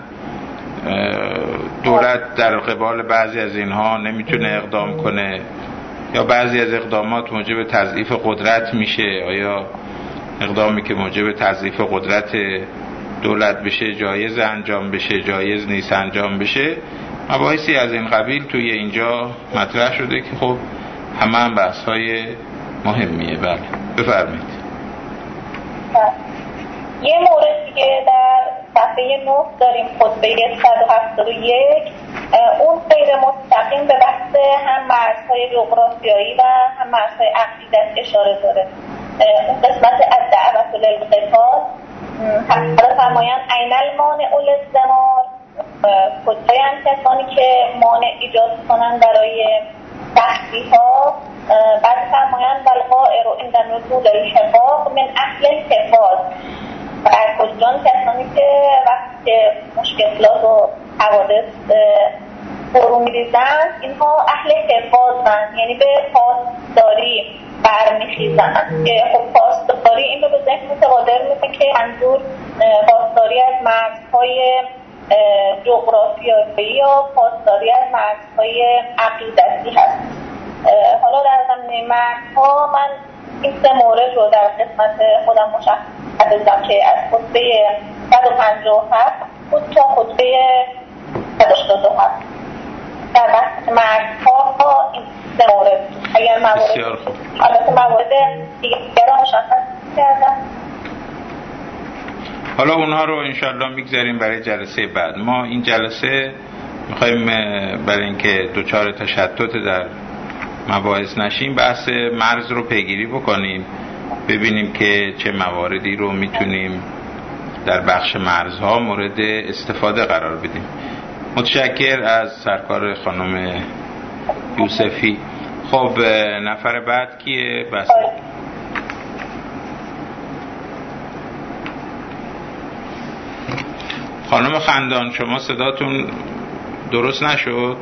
دولت در قبال بعضی از اینها نمیتونه اقدام کنه یا بعضی از اقدامات موجب تضعیف قدرت میشه. آیا اقدامی که موجب تضعیف قدرت دولت بشه جایز انجام بشه، جایز نیست انجام بشه؟ مباحثی از این قبیل توی اینجا مطرح شده که خب همه هم بحث های مهمیه. بله بفرمایید. یه مورد که در صفحه نه داریم خطبه صد و هفتاد و یک، اون غیر مستقیم به بحث هم مرزهای جغرافیایی و هم مرزهای عقیدت اشاره داره. اون قسمت از دعوت للقتال حضرت فرمایان عین المانع للزمار، کجایند کسانی که مانع ایجاد کنن برای تحصیل ها. بعد فرمایان والغائر عند نزول الحقاق من اهل الحفاظ، در کجان کسانی که وقتی که مشکلات و حوادث فرو میریزن اینها اهل حفاظن، یعنی به پاسداری برمیخیزن. که خب پاسداری این رو به ذهن متبادر میشه که منظور پاسداری از مرزهای جغرافیایی یا پاسداری از مرزهای عقیدتی هست. حالا در زمینه مرزها من این سه مورد رو در قسمت خودم مشخص کردم که از خطبه صد و پنجاه و هفت بود تا خطبه صد و هشتاد و هفت در بحث مرزها این سه مورد. اگر موارد البته موارد دیگر رو مشخص کردم، حالا اونها رو انشالله میگذاریم برای جلسه بعد. ما این جلسه میخوایم برای اینکه دوچار تشتت در مباحث نشیم بحث مرز رو پیگیری بکنیم، ببینیم که چه مواردی رو میتونیم در بخش مرزها مورد استفاده قرار بدیم. متشکر از سرکار خانم یوسفی. خب نفر بعد کیه؟ بس خانم خندان، شما صداتون درست نشد؟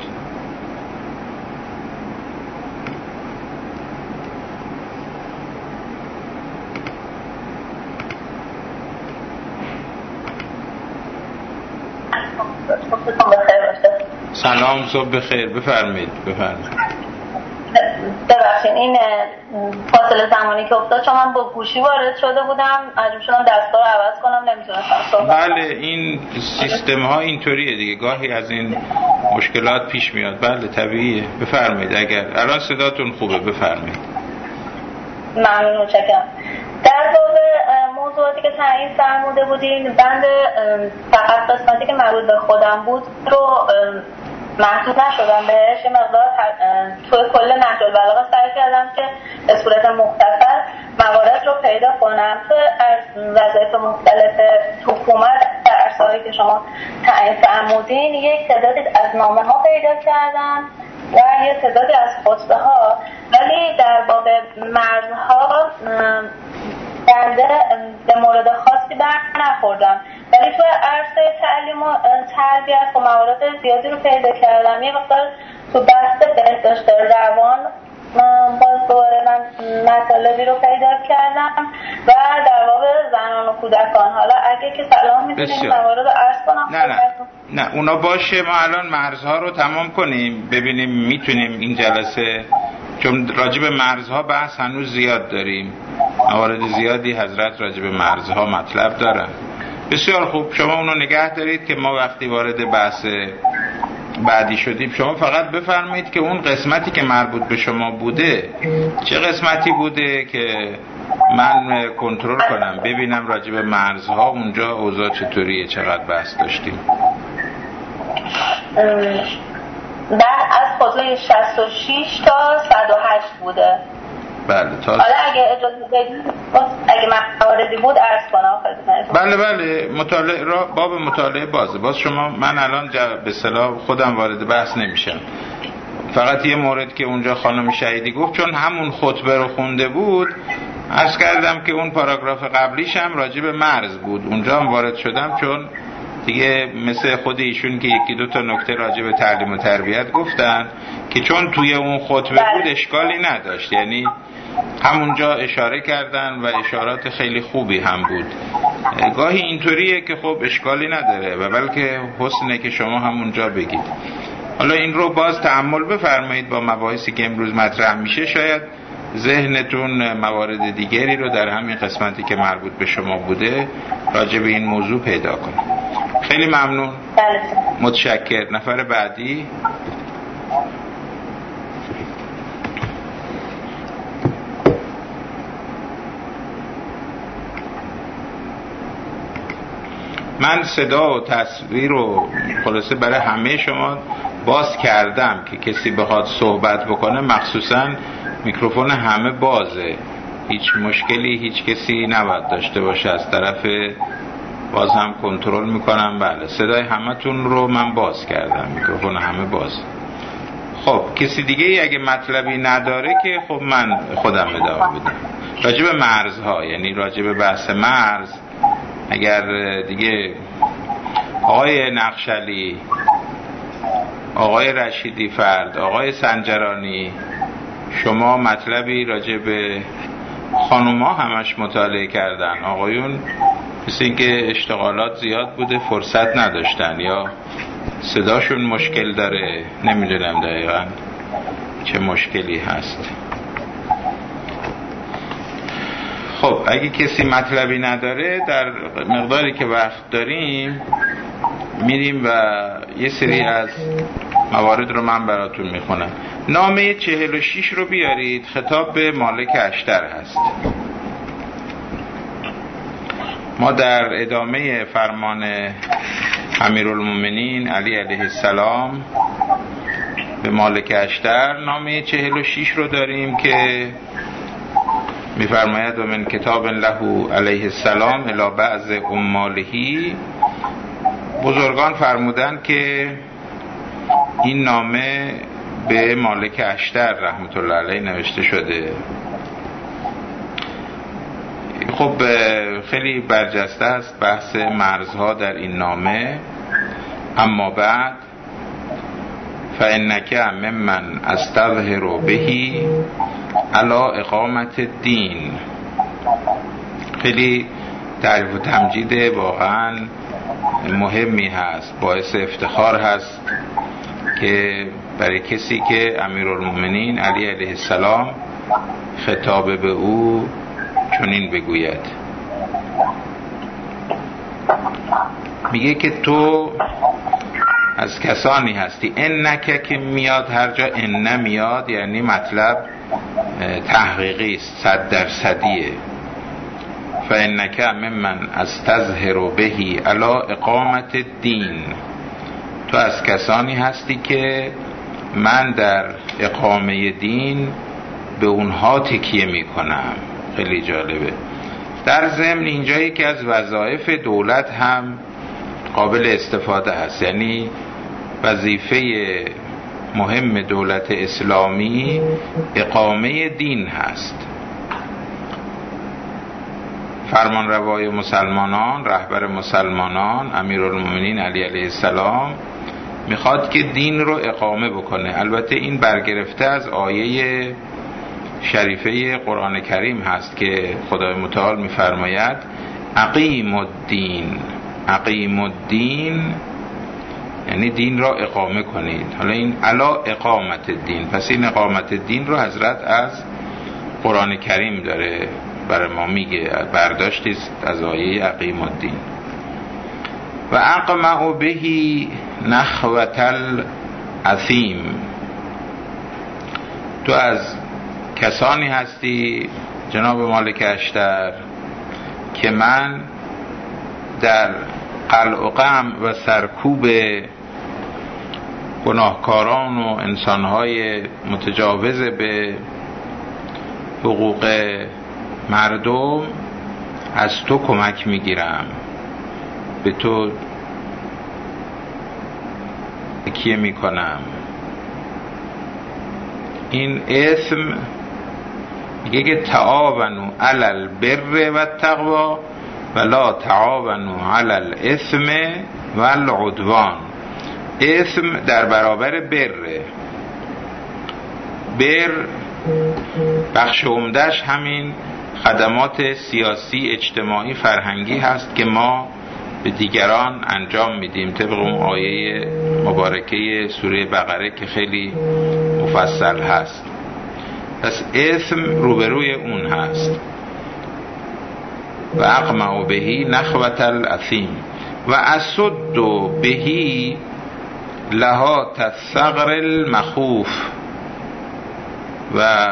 سلام، صبح بخیر. بفرمایید بفرمایید. ببخشید این فاصله زمانی که افتاد چون من با گوشی وارد شده بودم مجبور شدم دستگاه رو عوض کنم، نمیتونستم صحبت کنم. بله این سیستم ها اینطوریه دیگه، گاهی از این مشکلات پیش میاد. بله طبیعیه. بفرمایید. اگر الان صداتون خوبه بفرمایید. ممنون، متشکرم. در باب موضوعاتی که تعیین فرموده بودین، بند فقط قسمتی که مربوط به خودم بود رو محدود نشدم بهش، یه مقدار توی کل نهج البلاغه سعی کردم که به صورت مختصر موارد رو پیدا کنم توی وظایف مختلف حکومت در عرصه‌هایی که شما تعیین فرمودین. یک تعدادی از نامه ها پیدا کردم و یه تعدادی از خطبه ها، ولی در باب مرزها بنده به مورد خاصی بر نخوردم، ولی توی عرصه تعلیم و تربیت و موارد زیادی رو پیدا کردم. یه مقدار تو بحث بهداشت روان باز دوباره من مطالبی رو پیدا کردم و در باب زنان و کودکان. حالا اگه که سلام می‌دونید موارد رو عرض کنم. نه نه نه اونا باشه، ما الان مرزها رو تمام کنیم ببینیم میتونیم این جلسه، چون راجب مرزها بحث هنوز زیاد داریم، موارد زیادی حضرت راجب مرزها مطلب دارن. بسیار خوب، شما اونو نگه دارید که ما وقتی وارد بحث بعدی شدیم شما فقط بفرمایید که اون قسمتی که مربوط به شما بوده چه قسمتی بوده که من کنترل کنم ببینم راجب مرزها اونجا اوضاع چطوریه، چقدر بحث داشتیم. بعد از خطوه شصت و شش تا صد و هشت بوده. بله تا حالا اگه اجازه بدید اگه مواردی بود عرض کنم خدمتتون. بله بله مطالعه را باب مطالعه بازه. باز شما من الان به اصطلاح خودم وارد بحث نمیشم، فقط یه مورد که اونجا خانم شهیدی گفت چون همون خطبه رو خونده بود عرض کردم که اون پاراگراف قبلیش هم راجع به مرز بود، اونجا هم وارد شدم چون دیگه مثل خود ایشون که یکی دو تا نکته راجع به تعلیم و تربیت گفتن که چون توی اون خطبه بود اشکالی نداشت، یعنی همونجا اشاره کردن و اشارات خیلی خوبی هم بود. گاهی اینطوریه که خب اشکالی نداره و بلکه حسنه که شما همونجا بگید. حالا این رو باز تأمل بفرمایید با مباحثی که امروز مطرح میشه، شاید ذهنتون موارد دیگری رو در همین قسمتی که مربوط به شما بوده راجع به این موضوع پیدا کنید. خیلی ممنون. متشکر. نفر بعدی. من صدا و تصویر رو خلاصه برای همه شما باز کردم که کسی بخواد صحبت بکنه مخصوصا میکروفون همه بازه، هیچ مشکلی هیچ کسی نباید داشته باشه از طرف، باز هم کنترل میکنم. بله صدای همتون رو من باز کردم، میکروفون همه باز. خب کسی دیگه ای اگه مطلبی نداره که خب من خودم ادامه بدم راجع به مرزها، یعنی راجع به بحث مرز. اگر دیگه آقای نقشلی، آقای رشیدی فرد، آقای سنجرانی شما مطلبی راجع به خانوما همش مطالعه کردن، آقایون مثل اینکه اشتغالات زیاد بوده فرصت نداشتن یا صداشون مشکل داره، نمیدونم دقیقا چه مشکلی هست. خب اگه کسی مطلبی نداره در مقداری که وقت داریم میریم و یه سری از موارد رو من براتون میخونم. نامه چهل و شیش رو بیارید، خطاب به مالک اشتر هست. ما در ادامه فرمان امیرالمومنین علی علیه السلام به مالک اشتر نامه چهل و شیش رو داریم که میفرماید و من کتاب له علیه السلام الی بعض امالهی. بزرگان فرمودن که این نامه به مالک اشتر رحمت الله علیه نوشته شده. خب خیلی برجسته است بحث مرزها در این نامه. اما بعد فإنک ممن استظهر بهی علی اقامت الدین. خیلی تعریف و تمجید واقعا مهمی هست، باعث افتخار هست که برای کسی که امیرالمومنین علی علیه السلام خطاب به او چنین بگوید. میگه که تو از کسانی هستی، انکه که میاد هر جا ان میاد یعنی مطلب تحقیقی است، صد درصدیه. فانک ممن استظهر بهی علی اقامت الدین، تو از کسانی هستی که من در اقامه دین به اونها تکیه میکنم. خیلی جالبه. در ضمن اینجا یکی از وظایف دولت هم قابل استفاده هست، یعنی وظیفه مهم دولت اسلامی اقامه دین هست. فرمانروای مسلمانان، رهبر مسلمانان امیرالمومنین علی علیه السلام میخواد که دین رو اقامه بکنه. البته این برگرفته از آیه شریفه قرآن کریم هست که خدای متعال میفرماید اقیم الدین، اقیم الدین یعنی دین را اقامه کنید. حالا این علا اقامت الدین، پس این اقامت الدین رو حضرت از قرآن کریم داره برای ما میگه، برداشتی از آیه اقیم الدین. و اقمع بهی نخوة الاثیم، تو از کسانی هستی جناب مالک اشتر که من در قلع و قمع و سرکوب گناهکاران و انسانهای متجاوز به حقوق مردم از تو کمک میگیرم، به تو تکیه میکنم. این اسم میگه که تعاونوا علی البر و التقوا ولا تعاونوا علی الاثم و العدوان. اسم در برابر بره. بر بخش عمده‌اش همین خدمات سیاسی، اجتماعی، فرهنگی هست که ما به دیگران انجام میدیم طبق اون آیه مبارکه سوره بقره که خیلی مفصل هست. پس اسم روبروی اون هست. و اقمع بهی نخوة الاثیم و اسد بهی لهات الثغر المخوف. و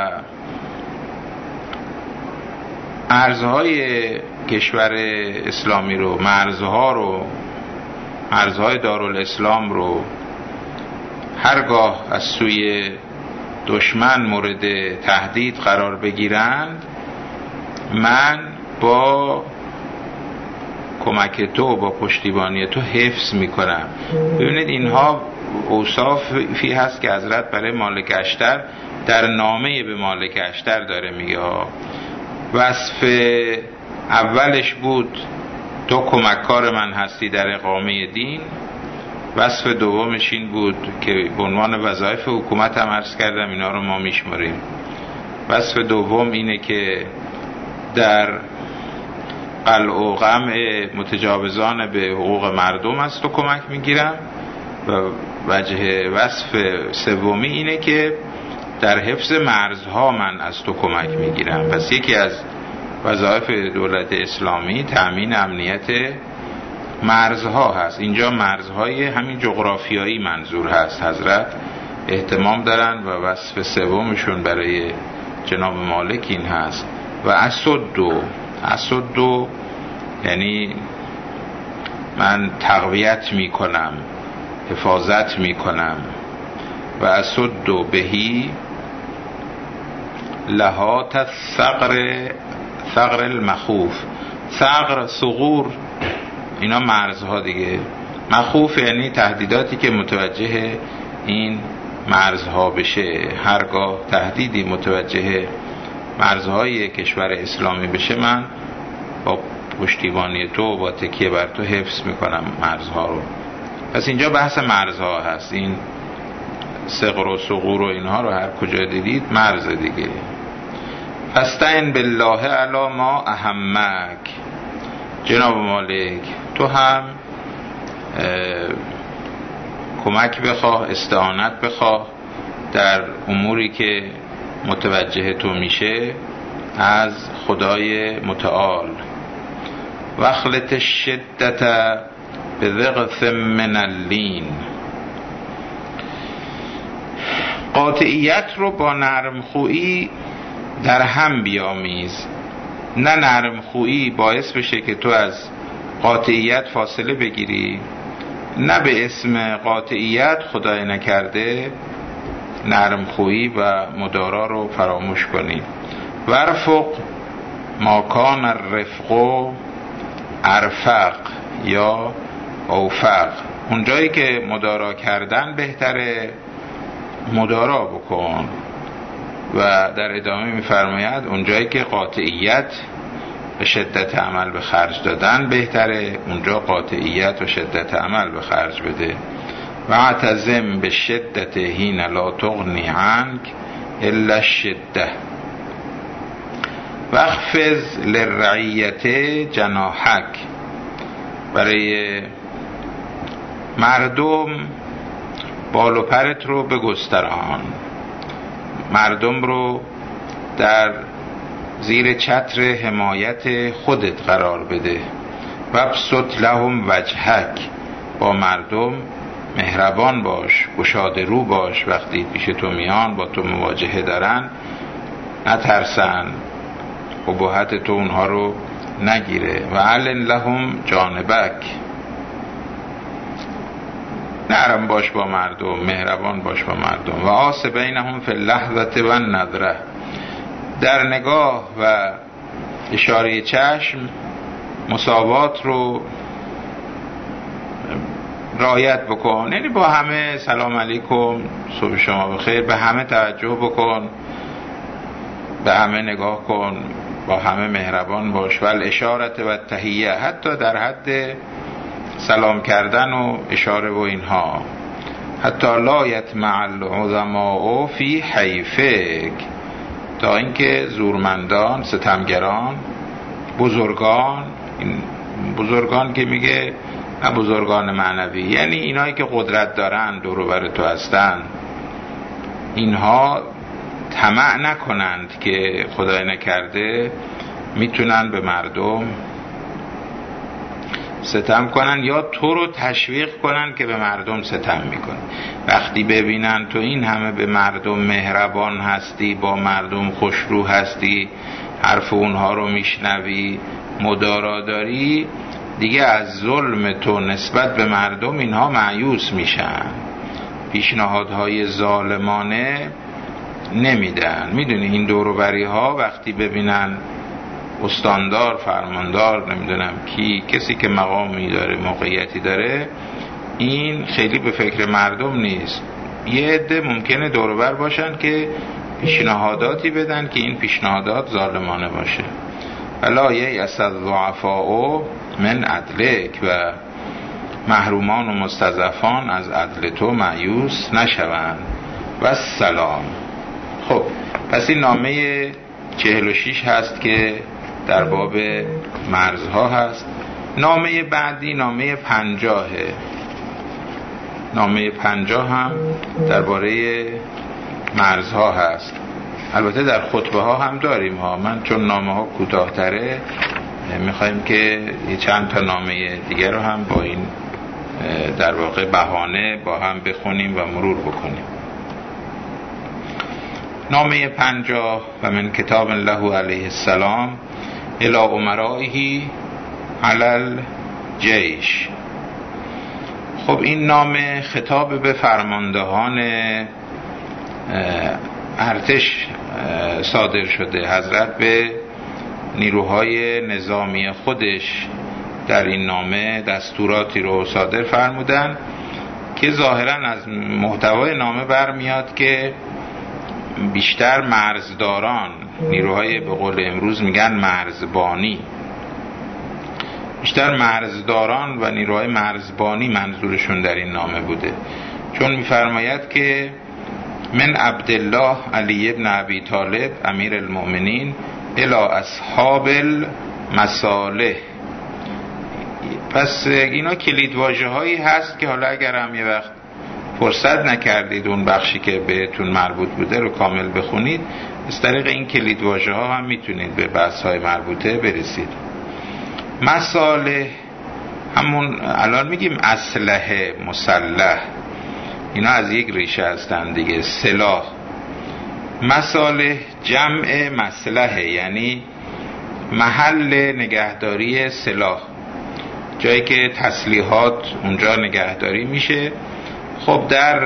ارزهای کشور اسلامی رو، مرزها رو، مرزهای دارالاسلام رو هرگاه از سوی دشمن مورد تهدید قرار بگیرند، من با کمک تو، با پشتیبانی تو حفظ میکنم. ببینید اینها اوصافی هست که حضرت برای مالک اشتر در نامه به مالک اشتر داره میگه. وصف اولش بود تو کمککار من هستی در اقامه دین. وصف دومش این بود که به عنوان وظایف حکومت هم عرض کردم اینا رو ما میشماریم. وصف دوم اینه که در قلع و قمع متجاوزان به حقوق مردم از تو کمک میگیرم. و وجه وصف سومی اینه که در حفظ مرزها من از تو کمک میگیرم. پس یکی از وظایف دولت اسلامی تأمین امنیت مرزها هست. اینجا مرزهای همین جغرافیایی منظور هست. حضرت اهتمام دارن و وصف سومشون برای جناب مالک این هست. و اسدو، اسدو یعنی من تقویت میکنم، حفاظت میکنم. و اسدو بهی لهات الثغر، ثغر المخوف. ثغر، ثغور، اینا مرزها دیگه. مخوف یعنی تهدیداتی که متوجه این مرزها بشه. هرگاه تهدیدی متوجه مرزهای کشور اسلامی بشه، من با پشتیبانی تو، با تکیه بر تو حفظ میکنم مرزها رو. پس اینجا بحث مرزها هست. این ثغر و ثغور و اینها رو هر کجا دیدید مرز دیگه. فاستعن بالله علی ما اهمک. جناب مالک تو هم کمک بخواه، استعانت بخواه در اموری که متوجه تو میشه از خدای متعال. وخلت الشدت بضغط من اللین. قاطعیت رو با نرمخویی در هم بیامیز. نه نرم خویی باعث بشه که تو از قاطعیت فاصله بگیری، نه به اسم قاطعیت خدای نکرده نرم خویی و مدارا رو فراموش کنی. ورفق ما کان الرفق ارفق یا اوفق، اونجایی که مدارا کردن بهتره مدارا بکن. و در ادامه میفرماید اونجایی که قاطعیت و شدت عمل به خرج دادن بهتره اونجا قاطعیت و شدت عمل به خرج بده. و اعتزم به شدت حین لا تغنی عنک الا الشده و اخفض للرعیت جناحک، برای مردم بال و پرت رو بگستران، مردم رو در زیر چتر حمایت خودت قرار بده. و بسط لهم وجهک، با مردم مهربان باش، گشاده رو باش، وقتی پیش تو میان با تو مواجهه دارن نترسن، ابهت تو اونها رو نگیره. و علن لهم جانبک، نرم باش با مردم، مهربان باش با مردم. و آس بینهم فی اللحظه و النظره، در نگاه و اشاره چشم مساوات رو رعایت بکن، یعنی با همه سلام علیکم صبح شما بخیر، به همه توجه بکن، به همه نگاه کن، با همه مهربان باش. و الاشارت و تحیه، حتی در حد سلام کردن و اشاره و اینها. حتی لا یطمع العظماء فی حیفک، تا اینکه زورمندان، ستمگران، بزرگان، این بزرگان که میگه نه بزرگان معنوی، یعنی اینایی که قدرت دارن دور و بر تو هستن، اینها طمع نکنند که خدای نکرده میتونن به مردم ستم کنن یا تو رو تشویق کنن که به مردم ستم میکنی. وقتی ببینن تو این همه به مردم مهربان هستی، با مردم خوشرو هستی، حرف اونها رو میشنوی، مدارا داری، دیگه از ظلم تو نسبت به مردم اینها مایوس میشن، پیشنهادهای ظالمانه نمیدن. میدونی این دوروبری ها وقتی ببینن استاندار، فرماندار، نمیدونم کی، کسی که مقامی داره، موقعیتی داره، این خیلی به فکر مردم نیست. یه عده ممکنه دوروبر باشن که پیشنهاداتی بدن که این پیشنهادات ظالمانه باشه. الا یأس الضعفاء من عدلک، و محرومان و مستضعفان از عدل تو مایوس نشوند. و سلام. خب پس این نامه چهل و شش هست که در باب مرزها هست. نامه بعدی نامه پنجاهه. نامه پنجاه هم درباره مرزها هست. البته در خطبه ها هم داریم ها، من چون نامه ها کوتاه‌تره میخوایم که یه چند تا نامه دیگر رو هم با این در واقع بهانه با هم بخونیم و مرور بکنیم. نامه پنجاه: و من کتاب الله علیه السلام الی امرائه علی الجیش. خب این نامه خطاب به فرماندهان ارتش صادر شده. حضرت به نیروهای نظامی خودش در این نامه دستوراتی رو صادر فرمودن که ظاهرا از محتوای نامه برمیاد که بیشتر مرزداران، نیروهای به قول امروز میگن مرزبانی، بیشتر مرزداران و نیروهای مرزبانی منظورشون در این نامه بوده، چون میفرماید که من عبدالله علی ابن ابی طالب امیر المؤمنین الی اصحاب المصالح. پس اینا کلید واژه هایی هست که حالا اگر هم یه وقت فرصت نکردید اون بخشی که بهتون مربوط بوده رو کامل بخونید، از طریق این کلید واژه ها هم میتونید به بحث های مربوطه برسید. مصالح همون الان میگیم اسلحه، مسلح، اینا از یک ریشه هستن دیگه، سلاح. مصالح جمع مصلحه، یعنی محل نگهداری سلاح، جایی که تسلیحات اونجا نگهداری میشه. خب در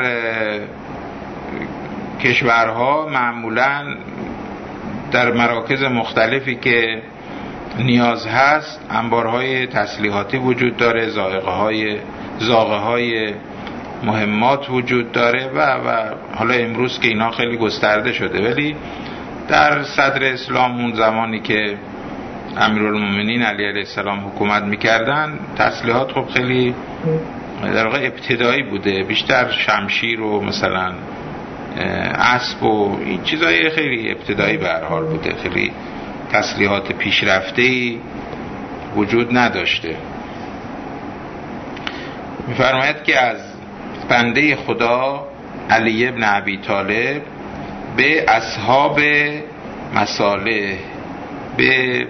کشورها معمولاً در مراکز مختلفی که نیاز هست انبارهای تسلیحاتی وجود داره، زائقه های زاغه های مهمات وجود داره و و حالا امروز که اینا خیلی گسترده شده، ولی در صدر اسلام اون زمانی که امیرالمومنین علی علیه السلام حکومت میکردن تسلیحات خب خیلی در واقع ابتدایی بوده، بیشتر شمشیر و مثلا اسب و این چیزای خیلی ابتدایی به هر حال بوده، خیلی تسلیحات پیشرفته‌ای وجود نداشته. می‌فرماید که از بنده خدا علی ابن ابی طالب به اصحاب مصالح، به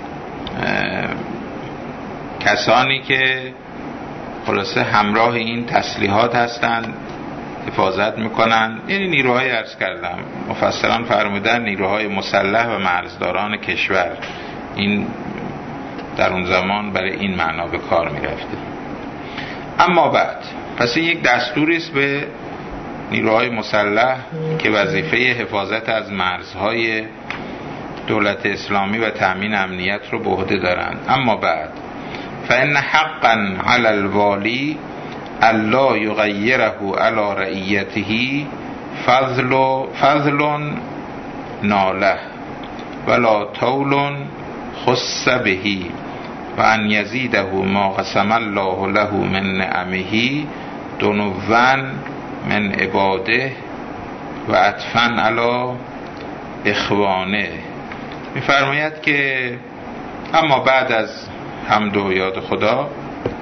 کسانی که خلاصه همراه این تسلیحات هستند حفاظت میکنن، یعنی نیروهای عرض کردم مفسران فرمودن نیروهای مسلح و مرزداران کشور، این در اون زمان برای این معنا به کار میرفته. اما بعد پس این یک دستوری است به نیروهای مسلح که وظیفه حفاظت از مرزهای دولت اسلامی و تأمین امنیت رو به عهده دارند. اما بعد فإن حقا علی الوالی الا یغیره علی رعیته فضل فضل ناله ولا طول خص بهی و ان یزیده ما قسم الله له من نعمه دنوان من عباده و عطفا علی اخوانه. می‌فرماید که اما بعد از حمد و یاد خدا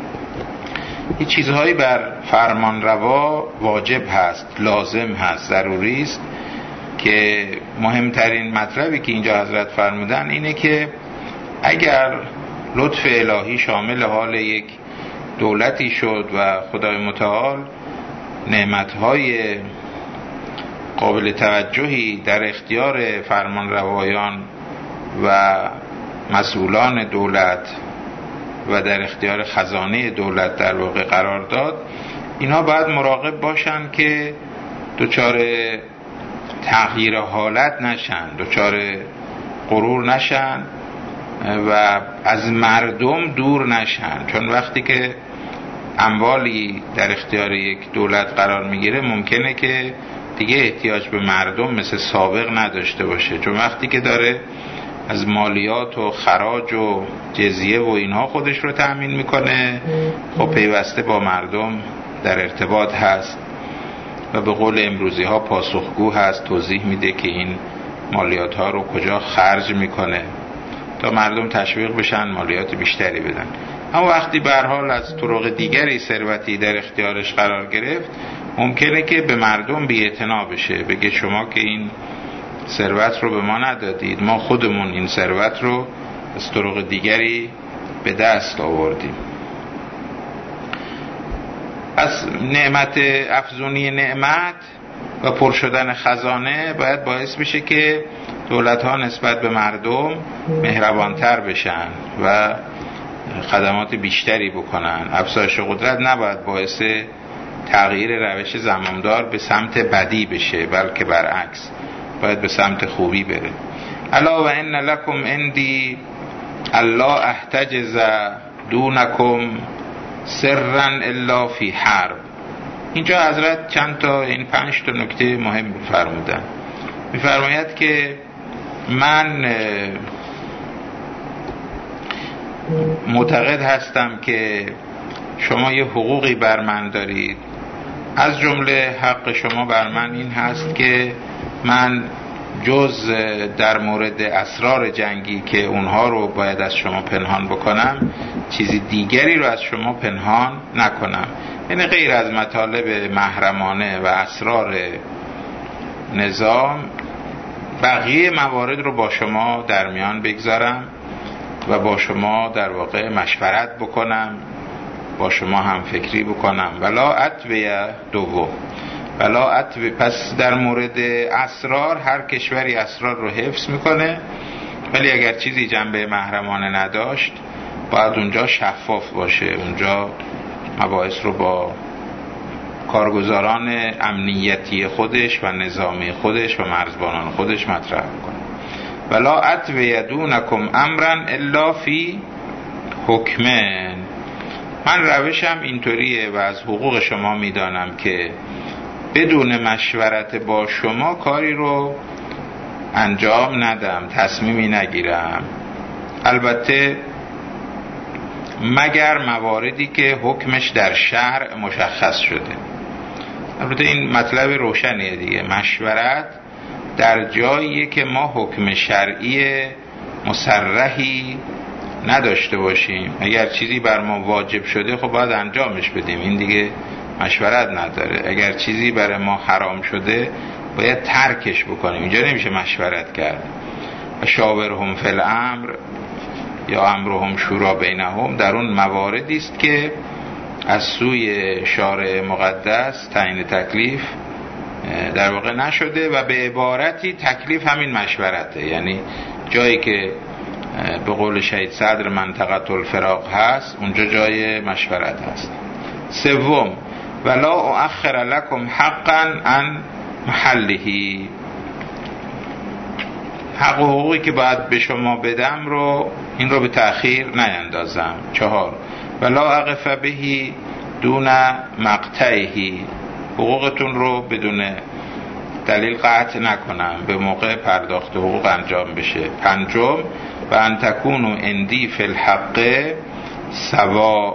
این چیزهایی بر فرمان روا واجب هست، لازم هست، ضروری است که مهمترین مطلبی که اینجا حضرت فرمودن اینه که اگر لطف الهی شامل حال یک دولتی شد و خدای متعال نعمتهای قابل توجهی در اختیار فرمان روایان و مسئولان دولت و در اختیار خزانه دولت در واقع قرار داد، اینا باید مراقب باشن که دچار تغییر حالت نشن، دچار غرور نشن و از مردم دور نشن، چون وقتی که اموالی در اختیار یک دولت قرار میگیره ممکنه که دیگه احتیاج به مردم مثل سابق نداشته باشه، چون وقتی که داره از مالیات و خراج و جزیه و اینها خودش رو تأمین میکنه، خب پیوسته با مردم در ارتباط هست و به قول امروزی ها پاسخگو هست، توضیح میده که این مالیات ها رو کجا خرج میکنه تا مردم تشویق بشن مالیات بیشتری بدن. اما وقتی به هر حال از طرق دیگری ثروتی در اختیارش قرار گرفت ممکنه که به مردم بی‌اعتنا بشه، بگه شما که این ثروت رو به ما ندادید، ما خودمون این ثروت رو از طرق دیگری به دست آوردیم. از نعمت افزونی نعمت و پر شدن خزانه باید باعث بشه که دولت ها نسبت به مردم مهربانتر بشن و خدمات بیشتری بکنن. افزایش قدرت نباید باعث تغییر روش زمامدار به سمت بدی بشه، بلکه برعکس باید به سمت خوبی بره. الا و ان لکم عندی الله احتجز دونکم سرا الا فی حرب. اینجا حضرت چند تا این پنج تا نکته مهم فرمودن. میفرماید که من معتقد هستم که شما یه حقوقی بر من دارید، از جمله حق شما بر من این هست که من جز در مورد اسرار جنگی که اونها رو باید از شما پنهان بکنم چیزی دیگری رو از شما پنهان نکنم، یعنی غیر از مطالب محرمانه و اسرار نظام بقیه موارد رو با شما در میان بگذارم و با شما در واقع مشورت بکنم، با شما هم فکری بکنم. ولا اتویه دوم ولا اتوی. پس در مورد اسرار هر کشوری اسرار رو حفظ میکنه ولی اگر چیزی جنبه محرمانه نداشت باید اونجا شفاف باشه، اونجا مباحث رو با کارگزاران امنیتی خودش و نظامی خودش و مرزبانان خودش مطرح کنه. ولا اتوی دونکم امرا الا فی حکمن. من روشم اینطوریه و از حقوق شما میدانم که بدون مشورت با شما کاری رو انجام ندم، تصمیمی نگیرم، البته مگر مواردی که حکمش در شرع مشخص شده. البته این مطلب روشنیه دیگه، مشورت در جاییه که ما حکم شرعی مصرحی نداشته باشیم. اگر چیزی بر ما واجب شده خب باید انجامش بدیم، این دیگه مشورت نداره. اگر چیزی برای ما حرام شده باید ترکش بکنیم، اینجا نمیشه مشورت کرد. و شاورهم فی الامر یا امرهم شورا بینهم در اون مواردی است که از سوی شارع مقدس تعیین تکلیف در واقع نشده و به عبارتی تکلیف همین مشورته، یعنی جایی که به قول شهید صدر منطقه الفراق هست اونجا جای مشورت هست. سوم ولا اؤخر لكم حقا عن محلهی، حق و حقوقی که باید به شما بدم رو این رو به تأخیر نیندازم. چهار ولا اقف بهی دون مقطعهی، حقوقتون رو بدون دلیل قطع نکنم، به موقع پرداخت حقوق انجام بشه. پنجم و ان تکونوا عندی فی الحق سواء،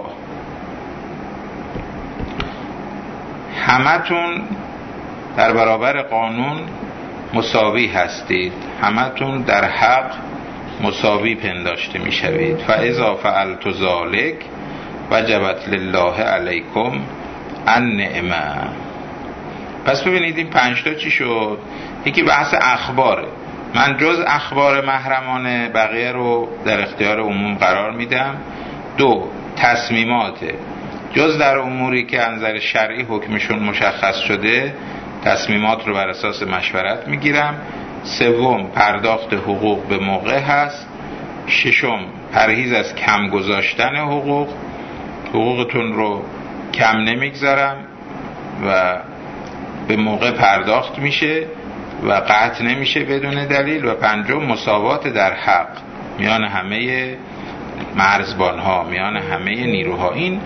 همتون در برابر قانون مساوی هستید، همتون در حق مساوی پنداشته می شوید. فاذا فعلت ذلک وجبت لله علیکم النعمه. پس ببینید این پنج تا چی شد؟ یکی بحث اخباره، من جز اخبار محرمانه بقیه رو در اختیار عموم قرار میدم. دو تصمیماته، جز در اموری که از نظر شرعی حکمشون مشخص شده تصمیمات رو بر اساس مشورت میگیرم. سوم پرداخت حقوق به موقع هست. ششم پرهیز از کم گذاشتن حقوق، حقوقتون رو کم نمیگذارم و به موقع پرداخت میشه و قطع نمیشه بدون دلیل. و پنجم مساوات در حق میان همه مرزبان ها، میان همه نیروها. این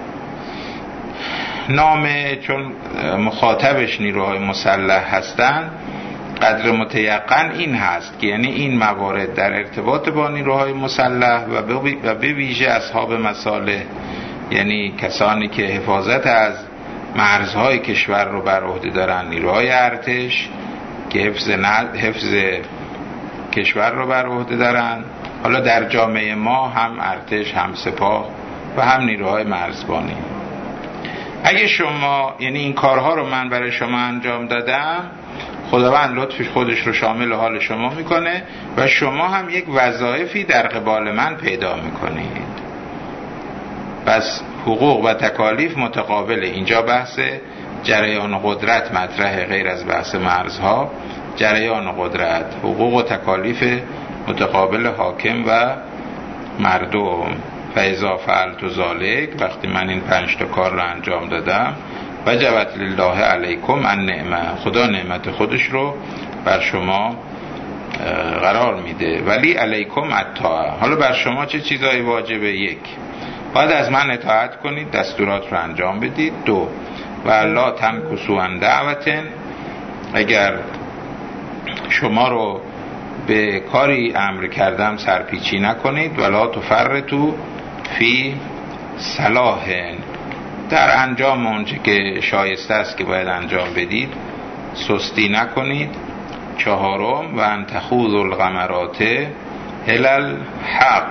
نامه چون مخاطبش نیروهای مسلح هستن قدر متیقن این هست که یعنی این موارد در ارتباط با نیروهای مسلح و به ویژه اصحاب مصالح، یعنی کسانی که حفاظت از مرزهای کشور رو بر عهده دارن، نیروهای ارتش که حفظ حفظ کشور رو بر عهده دارن، حالا در جامعه ما هم ارتش، هم سپاه و هم نیروهای مرزبانی. اگه شما یعنی این کارها رو من برای شما انجام دادم، خداوند لطفش خودش رو شامل حال شما میکنه و شما هم یک وظایفی در قبال من پیدا میکنید. پس حقوق و تکالیف متقابله. اینجا بحث جریان قدرت مطرحه، غیر از بحث مرزها. جریان قدرت، حقوق و تکالیف متقابل حاکم و مردم. فاذا فعلت ذلک، وقتی من این پنج تا کار رو انجام دادم، وجبت لله علیکم النعمه، خدا نعمت خودش رو بر شما قرار میده. ولی علیکم الطاعه، حالا بر شما چه چیزایی واجبه؟ یک، باید از من اطاعت کنید، دستورات رو انجام بدید. دو، و لا تنکسوا عن دعوة، اگر شما رو به کاری امر کردم سرپیچی نکنید. ولا تفرطوا فی صلاح، در انجام اونچه که شایسته است که باید انجام بدید سستی نکنید. چهارم و ان تخوضوا الغمرات الی الحق،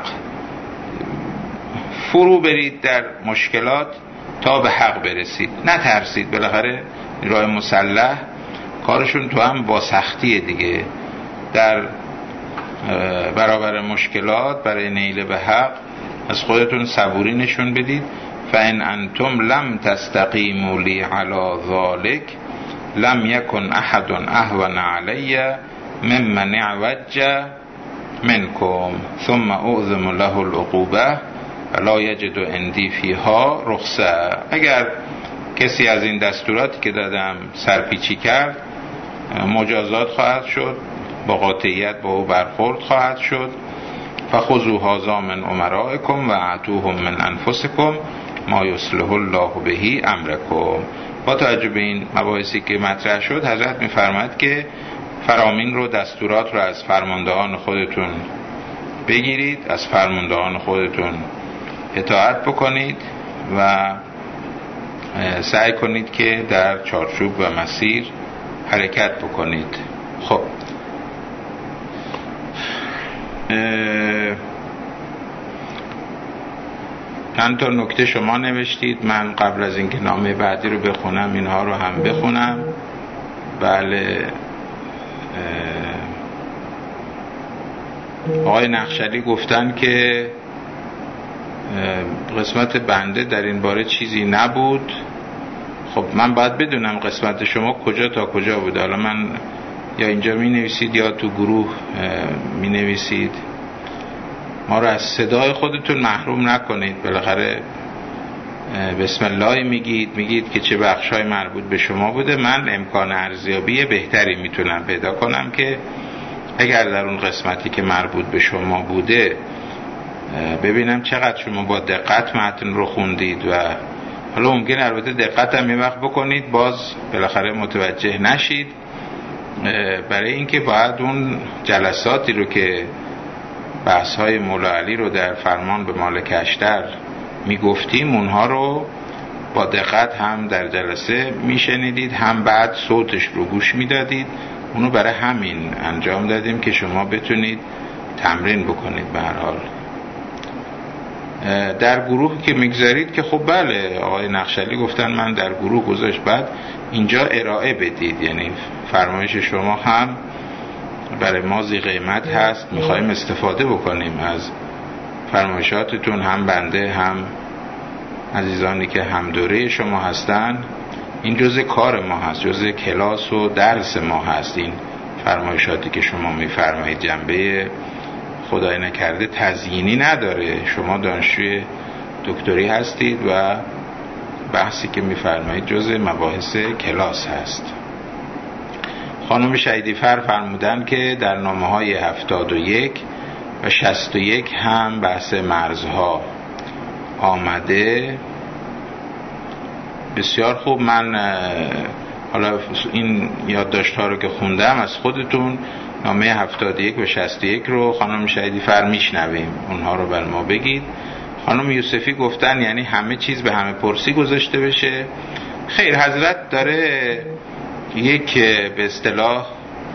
فرو برید در مشکلات تا به حق برسید، نترسید. بالاخره نیروهای مسلح کارشون تو هم با سختیه دیگه، در برابر مشکلات برای نیل به حق از خودتون صبوری نشون بدید. فان انتم لم تستقیموا لی علی ذلک لم یکن احد اهون علی ممن اعوج منکم ثم اعظم له العقوبه لا یجد عندی فیها رخصه. اگر کسی از این دستوراتی که دادم سرپیچی کرد مجازات خواهد شد، با قاطعیت با او برخورد خواهد شد. فخذوا هذا من امرائکم و اعطوهم من انفسکم ما یصلح الله به امرکم. با توجه به این مباحثی که مطرح شد، حضرت می‌فرماید که فرامین رو، دستورات رو از فرماندهان خودتون بگیرید، از فرماندهان خودتون اطاعت بکنید و سعی کنید که در چارچوب و مسیر حرکت بکنید. خب چند تا نکته شما نوشتید، من قبل از اینکه نامه بعدی رو بخونم اینها رو هم بخونم. بله، آقای نقشلی گفتن که قسمت بنده در این باره چیزی نبود. خب من باید بدونم قسمت شما کجا تا کجا بود. حالا من یا اینجا می نویسید یا تو گروه می نویسید. ما رو از صدای خودتون محروم نکنید. بالاخره بسم الله میگید میگید که چه بخشای مربوط به شما بوده. من امکان ارزیابی بهتری میتونم پیدا کنم که اگر در اون قسمتی که مربوط به شما بوده ببینم چقدر شما با دقت متن رو خوندید. و حالا ممکن البته دقت هم یه وقت بکنید باز بالاخره متوجه نشید، برای اینکه باید اون جلساتی رو که بحث های مولا علی رو در فرمان به مالک اشتر میگفتیم اونها رو با دقت هم در جلسه میشنیدید، هم بعد صوتش رو گوش میدادید. اونو برای همین انجام دادیم که شما بتونید تمرین بکنید. به هر حال در گروه که میگذارید که خب بله، آقای نقشلی گفتن من در گروه گذاشت، بعد اینجا ارائه بدید. یعنی فرمایش شما هم برای ما ذی قیمت هست، میخوایم استفاده بکنیم از فرمایشاتتون، هم بنده هم عزیزانی که هم دوره شما هستن. این جزء کار ما هست، جزء کلاس و درس ما هست. این فرمایشاتی که شما میفرمایید جنبه خدای نکرده تزیینی نداره. شما دانشجوی دکتری هستید و بحثی که میفرمایید جزء مباحث کلاس هست. خانم شهیدی فر فرمودن که در نامه های هفتاد و یک و شصت و یک هم بحث مرزها آمده. بسیار خوب. من حالا این یادداشت ها رو که خوندم از خودتون، نامه هفتاد و یک و شصت و یک رو خانم شهیدی فر میشنویم، اونها رو بر ما بگید. خانم یوسفی گفتن یعنی همه چیز به همه پرسی گذاشته بشه. خیر، حضرت داره یک به اصطلاح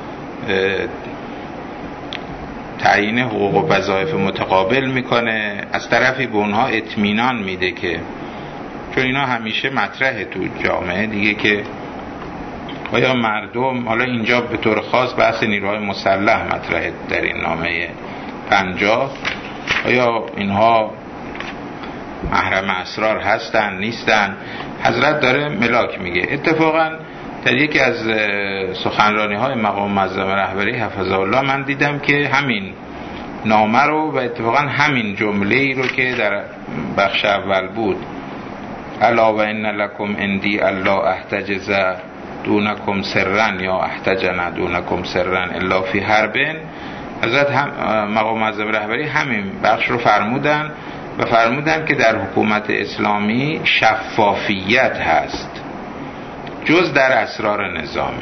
تعیین حقوق و وظایف متقابل میکنه، از طرفی به اونها اطمینان میده که چون اینا همیشه مطرحه تو جامعه دیگه که آیا مردم، حالا اینجا به طور خاص بحث نیروهای مسلح مطرحه در این نامه پنجاه، آیا اینها محرم اسرار هستن نیستن. حضرت داره ملاک میگه. اتفاقا در یکی از سخنرانی های مقام معظم رهبری حفظه الله من دیدم که همین نامه رو و اتفاقا همین جمله‌ای رو که در بخش اول بود، الا و ان لکم اندی الله احتجز دونکم سرن یا احتجن دونکم سرن الا فی حربن، حضرت هم مقام معظم رهبری همین بخش رو فرمودن و فرمودن که در حکومت اسلامی شفافیت هست جز در اسرار نظامی.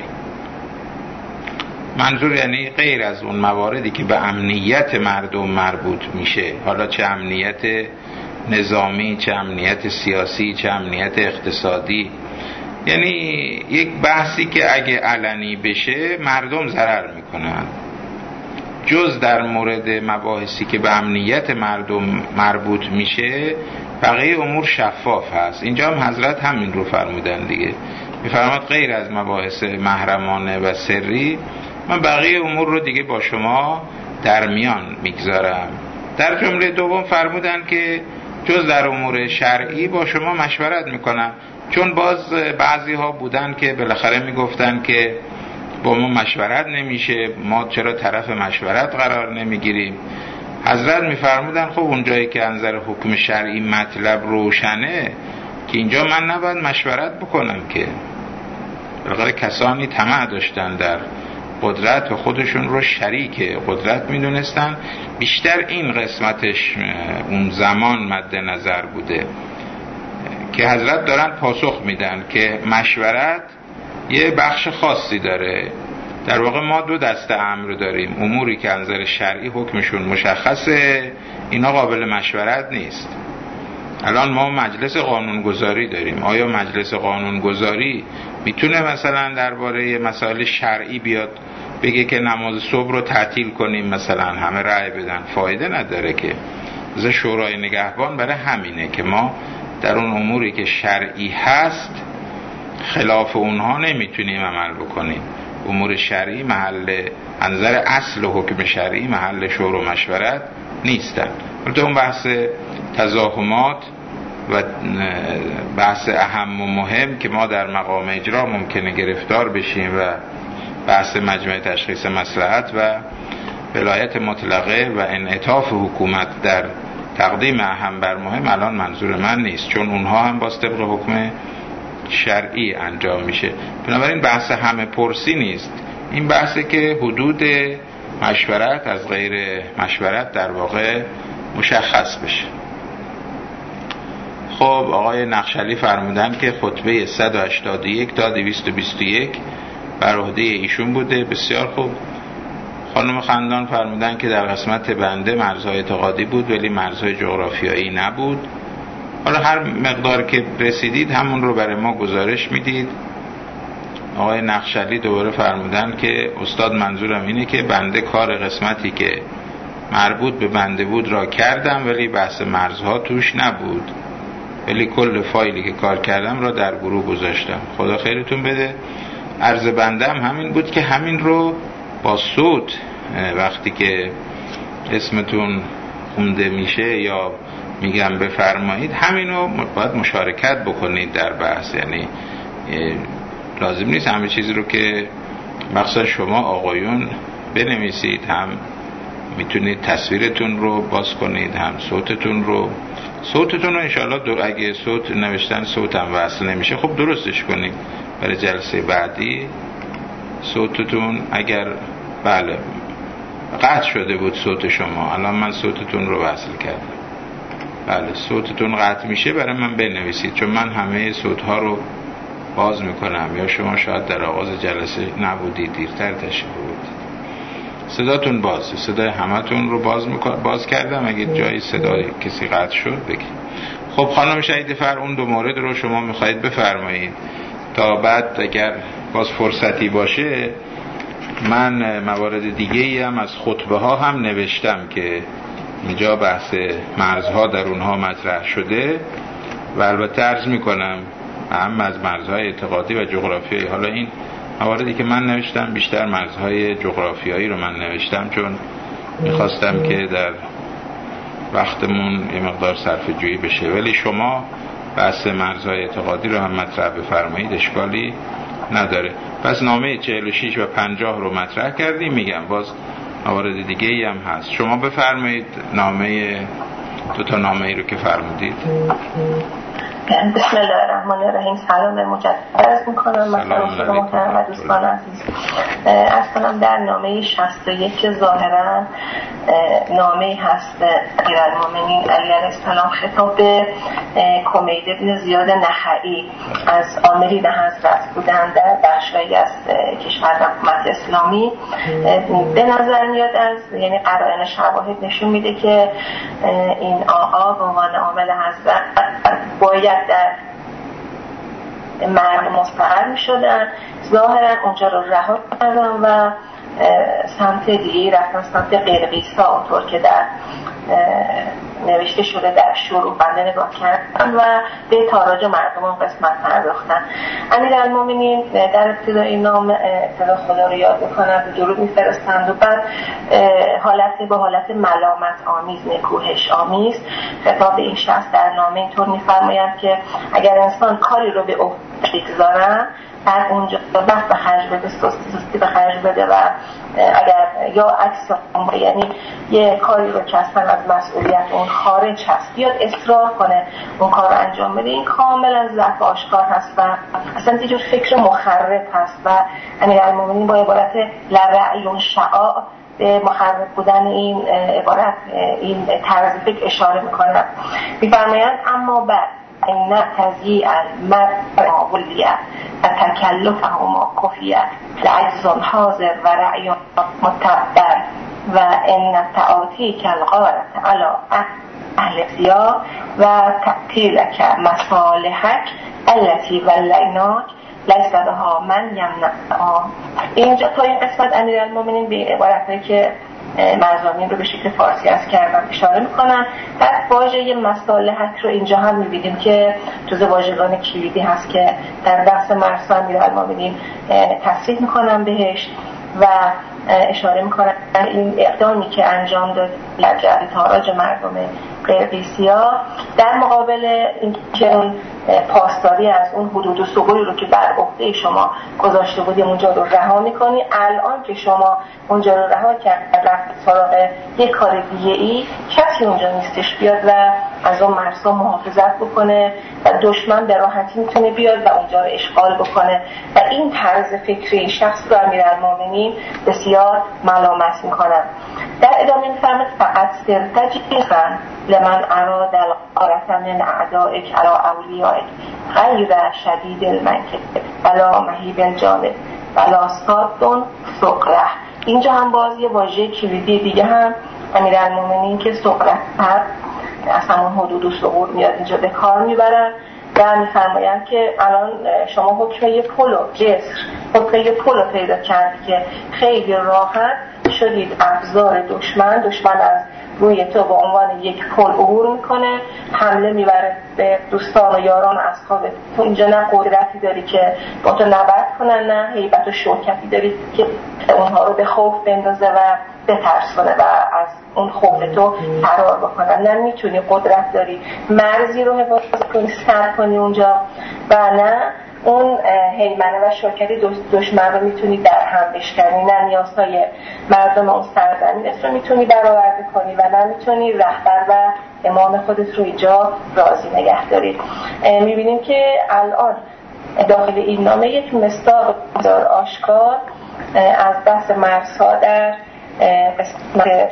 منظور یعنی غیر از اون مواردی که به امنیت مردم مربوط میشه، حالا چه امنیت نظامی، چه امنیت سیاسی، چه امنیت اقتصادی، یعنی یک بحثی که اگه علنی بشه مردم ضرر میکنن، جز در مورد مباحثی که به امنیت مردم مربوط میشه بقیه امور شفاف هست. اینجا هم حضرت همین رو فرمودن دیگه، میفرماد غیر از مباحث محرمانه و سری من بقیه امور رو دیگه با شما در میان میگذارم. در جمله دوم فرمودن که جز در امور شرعی با شما مشورت میکنم، چون باز بعضی ها بودن که بالاخره میگفتن که با ما مشورت نمیشه، ما چرا طرف مشورت قرار نمیگیریم؟ حضرت میفرمودن خب اونجایی که نظر حکم شرعی مطلب روشنه که اینجا من نباید مشورت بکنم که. بلکه کسانی طمع داشتن در قدرت و خودشون رو شریک قدرت میدونستن، بیشتر این قسمتش اون زمان مد نظر بوده که حضرت دارن پاسخ میدن که مشورت یه بخش خاصی داره. در واقع ما دو دسته امر داریم، اموری که از نظر شرعی حکمشون مشخصه، اینا قابل مشورت نیست. الان ما مجلس قانونگذاری داریم، آیا مجلس قانونگذاری میتونه مثلا درباره مسائل شرعی بیاد بگه که نماز صبح رو تعطیل کنیم مثلا همه رأی بدن؟ فایده نداره که. از شورای نگهبان برای همینه که ما در اون اموری که شرعی هست خلاف اونها نمیتونیم عمل بکنیم. امور شرعی محل نظر اصل و حکم شرعی محل شور و مشورت نیستن. البته اون بحث تزاحمات و بحث اهم و مهم که ما در مقام اجرا ممکنه گرفتار بشیم و بحث مجمع تشخیص مصلحت و ولایت مطلقه و انعطاف حکومت در تقدیم اهم بر مهم الان منظور من نیست، چون اونها هم باز طبق حکم شرعی انجام میشه. بنابراین بحث همه پرسی نیست، این بحثه که حدود مشورت از غیر مشورت در واقع مشخص بشه. خب آقای نقشلی فرمودن که خطبه صد و هشتاد و یک تا دویست و بیست و یک بر عهده ایشون بوده. بسیار خوب. خانم خندان فرمودن که در قسمت بنده مرزهای اعتقادی بود ولی مرزهای جغرافیایی نبود. حالا هر مقدار که رسیدید همون رو برای ما گزارش میدید. آقای نقشلی دوباره فرمودن که استاد منظورم اینه که بنده کار قسمتی که مربوط به بنده بود را کردم ولی بحث مرزها توش نبود، ولی کل فایلی که کار کردم را در گروه گذاشتم. خدا خیرتون بده. عرض بنده هم همین بود که همین رو با صوت وقتی که اسمتون خونده میشه یا میگم بفرمایید همینو باید مشارکت بکنید در بحث. یعنی لازم نیست همه چیزی رو که مخصوصا شما آقایون بنویسید، هم میتونید تصویرتون رو باز کنید هم صوتتون رو. صوتتون رو انشاءالله دو اگه صوت نوشتن صوتم وصل نمیشه خب درستش کنید برای جلسه بعدی. صوتتون اگر بله قطع شده بود صوت شما، الان من صوتتون رو وصل کردم. بله صوتتون قطع میشه برای من بنویسید، چون من همه صوتها رو باز میکنم یا شما شاید در آغاز جلسه نبودید، دیرتر تشریف بودید. صداتون بازه، صدای همتون رو باز میکنم، باز کردم. اگه جایی صدای کسی قطع شد بگید. خب خانم شهید فر اون دو مورد رو شما میخواید بفرمایید تا بعد اگر باز فرصتی باشه من موارد دیگه ای هم از خطبه ها هم نوشتم که اینجا بحث مرزها در اونها مطرح شده و البته عرض میکنم هم از مرزهای اعتقادی و جغرافیایی. حالا این مواردی که من نوشتم بیشتر مرزهای جغرافیایی رو من نوشتم چون میخواستم که در وقتمون یه مقدار صرفه جویی بشه، ولی شما بحث مرزهای اعتقادی رو هم مطرح بفرمایید، اشکالی نداره. پس نامه چهل و شش و پنجاه رو مطرح کردیم. میگم باز موارد دیگه ای هم هست. شما بفرمایید نامه دو تا نامه ای رو که فرمودید. بسم الله الرحمن الرحیم. سلام مجدد عرض میکنم مثلا محترم و دوستان عزیز. اصلا در نامه شصت و یک که ظاهرا نامه هست امیرالمومنین علی علیه السلام خطاب به کمید بن زیاد نخعی از عاملین حضرت بودن در بخشی از کشور حکومت اسلامی. به نظر میاد از یعنی قرائن شواهد نشون میده که این آقا به عنوان عامل حضرت باید در مرد مستقر می شدن، ظاهرا اونجا رو رها کردن و سمت دیگه رفتن، سمت قرقیسا، اونطور که در نوشته شده در شروع بنده نگاه کردن و به تاراج مردم اون قسمت پرداختن. امیرالمومنین در ابتدای نام ابتدا خدا رو یاد میکنن و درود میفرستند و بعد حالت با حالت ملامت آمیز، نکوهش آمیز خطاب به این شخص در نامه اینطور میفرمایند که اگر انسان کاری رو به عهده بگذارن از اونجا وقت به خرج بده، سستی سستی به خرج بده و اگر یا عکس یعنی یه کاری رو که اصلا از مسئولیت اون خارج هست بیاد اصرار کنه اون کار رو انجام بده، این کاملا ضعف آشکار هست و اصلا یه جور فکر مخرب هست و امیرالمومنین با عبارت لرعی شعاع به مخرب بودن این عبارت، این طرز فکر اشاره میکنن. میفرمایند اما بعد این تضییع المرء ولیه و تکلفه ما کفیه لعجز حاضر و رعی متبر و ان تعاطی کالغارة علی اهل سیاه و تعطیلک مصالحک التي ولیناک لیس بها من یمنعها. اینجا تا این قسمت امیرالمومنین به عبارتهایی که مرزبانیان رو به شکل فارسی از کردم اشاره میکنن. در واژه مصالحت رو اینجا هم میبینیم که جزء واژگان کلیدی هست که در بحث مرزها امیرالمومنین تصریح میکنن بهش و اشاره میکنن این اقدامی که انجام داد در جهت تاراج مردم قرقیسیا در مقابل اینکه اون پاسداری از اون حدود و ثغوری رو که بر عهده شما گذاشته بودیم اونجا رو رها میکنی. الان که شما اونجا رو رها کرد رفت سراغ یک کار دیگه ای، کسی اونجا نیستش بیاد و از اون مرزها محافظت بکنه و دشمن به راحتی میتونه بیاد و اونجا رو اشغال بکنه و این طرز فکری شخص رو امیرالمومنین بسیار ملامت میکنن. در ادامه میفرماید فقط سرتجیخن لمن اراد الغارة من اعدائک علی اولیائک غیر شدید المنکب ولا مهیب الجانب ولا صاد سقره. اینجا هم باز یه واژه کلیدی دیگه هم امیرالمومنین که سقره هر اصلا اون حدود و ثغور میاد اینجا به کار میبرن و میفرمایند که الان شما حکم یه پلو جسر حکم یه پلو پیدا کردی که خیلی راحت شدید ابزار دشمن دشمن از روی تو با عنوان یک پل عبور میکنه، حمله میبره به دوستان و یاران و اصحابت. تو اینجا نه قدرتی داری که با تو نبرد کنن، نه هیبت و شوکتی داری که اونها رو به خوف بندازه و بترسونه و از اون خوف تو فرار بکنن، نه میتونی قدرت داری مرزی رو حفاظت کنی سر کنی اونجا و نه اون هیمنه و شوکتی دشمن رو میتونی در هم بشکنی، نه نیازهای مردم اون سرزمین رو میتونی برآورده کنی و نه میتونی رهبر و امام خودت رو اینجا راضی نگه داری. میبینیم که الان داخل این نامه یک مصداق بسیار آشکار از بحث مرزها در قسمت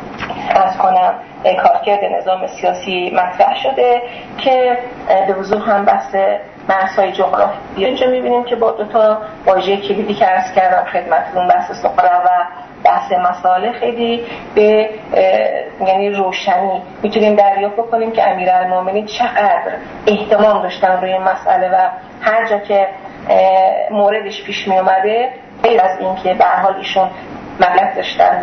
از کنم کارکرد نظام سیاسی مطرح شده که به وضوح هم بحث مرزهای جغرافی. اینجا میبینیم که با دو تا واژه کلیدی که عرض کردم خدمتتون بحث سقره و بحث مسائل خیلی به یعنی روشنی میتونیم دریافت بکنیم که امیرالمومنین چقدر اهتمام داشتن روی مسئله و هر جا که موردش پیش می اومده غیر از این که به هر حال ایشون مدد داشتن و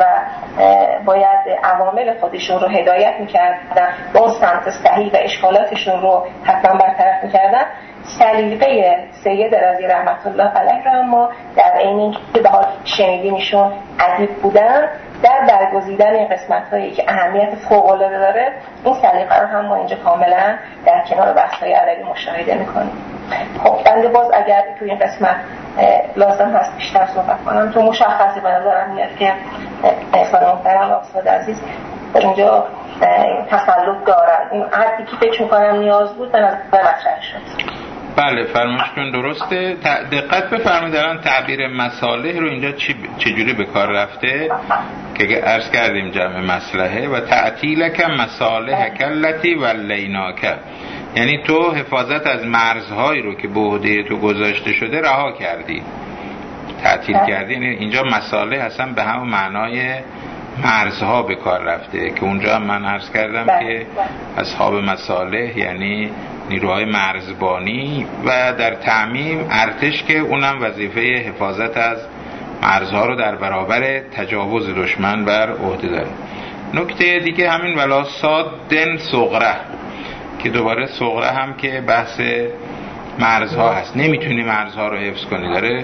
باید عوامل خودشون رو هدایت میکردن به اون سمت صحیح و اشکالاتشون رو حتما برطرف میکردن، سلیقه سید رضی رحمت الله علیه رو اما در عین اینکه به حال شنیدینشون ادیب بودن در برگزیدن این قسمت‌هایی که اهمیت فوق‌العاده داره این سلیقه رو هم ما اینجا کاملا در کنار بحث‌های ادبی مشاهده می‌کنیم. خب بنده باز اگر توی این قسمت لازم هست بیشتر صحبت کنم تو مشخصی به نظرم میاد که احسان محترم و استاد عزیز اینجا تسلط دارن، این حدی که فکر می‌کنم نیاز بود به نظر مطرح شد. بله فرمایشتون درسته. دقت بفرمایید الان تعبیر مصالح رو اینجا چی چجوری به کار رفته که عرض کردیم جمع مصلحه و تعطیلک مصالحک التی ولیناک، یعنی تو حفاظت از مرزهایی رو که به عهده تو گذاشته شده رها کردی، تعطیل کردی. یعنی اینجا مصالح اصلا به همون معنای مرزها به کار رفته که اونجا هم من عرض کردم که اصحاب مصالح یعنی نیروهای مرزبانی و در تعمیم ارتش که اونم وظیفه حفاظت از مرزها رو در برابر تجاوز دشمن بر عهده داره. نکته دیگه همین ولا صادن صغره که دوباره صغره هم که بحث مرزها هست، نمیتونی مرزها رو حفظ کنی، داره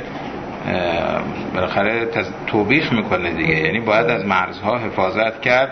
بالاخره توبیخ میکنه دیگه، یعنی باید از مرزها حفاظت کرد.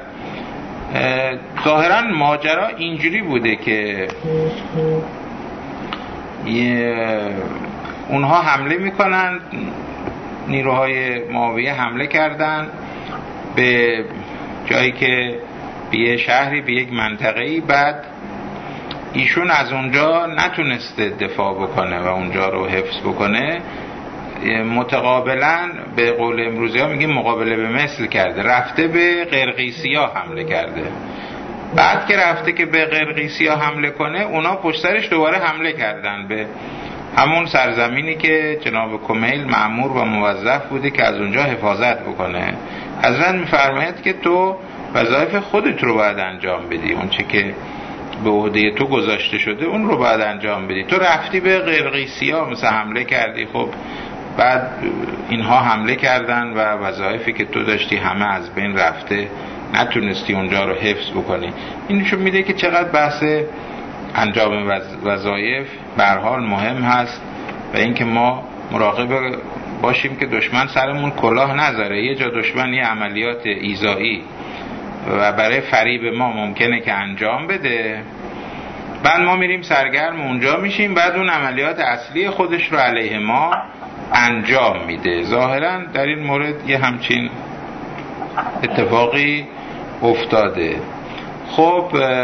ظاهرا ماجرا اینجوری بوده که اونها حمله میکنن، نیروهای معاویه حمله کردن به جایی که به یه شهری، به یک منطقه‌ای. بعد ایشون از اونجا نتونسته دفاع بکنه و اونجا رو حفظ بکنه، متقابلا به قول امروزی ها میگیم مقابله به مثل کرده، رفته به قرقیسی ها حمله کرده. بعد که رفته که به قرقیسی ها حمله کنه، اونا پشت سرش دوباره حمله کردن به همون سرزمینی که جناب کمیل مأمور و موظف بوده که از اونجا حفاظت بکنه. حضرت میفرماید که تو وظایف خودت رو باید انجام بدی، اون چه که به عهده تو گذاشته شده اون رو باید انجام بدی. تو رفتی به قرقیسی ها مثلا حمله کردی، خب بعد اینها حمله کردن و وظایفی که تو داشتی همه از بین رفته، نتونستی اونجا رو حفظ بکنی. این نشون میده که چقدر بحث انجام وظایف به هر حال مهم هست و اینکه ما مراقب باشیم که دشمن سرمون کلاه نذاره. یه جا دشمن یه عملیات ایذایی و برای فریب ما ممکنه که انجام بده، بعد ما میریم سرگرم اونجا میشیم، بعد اون عملیات اصلی خودش رو علیه ما انجام میده. ظاهرا در این مورد یه همچین اتفاقی افتاده. خب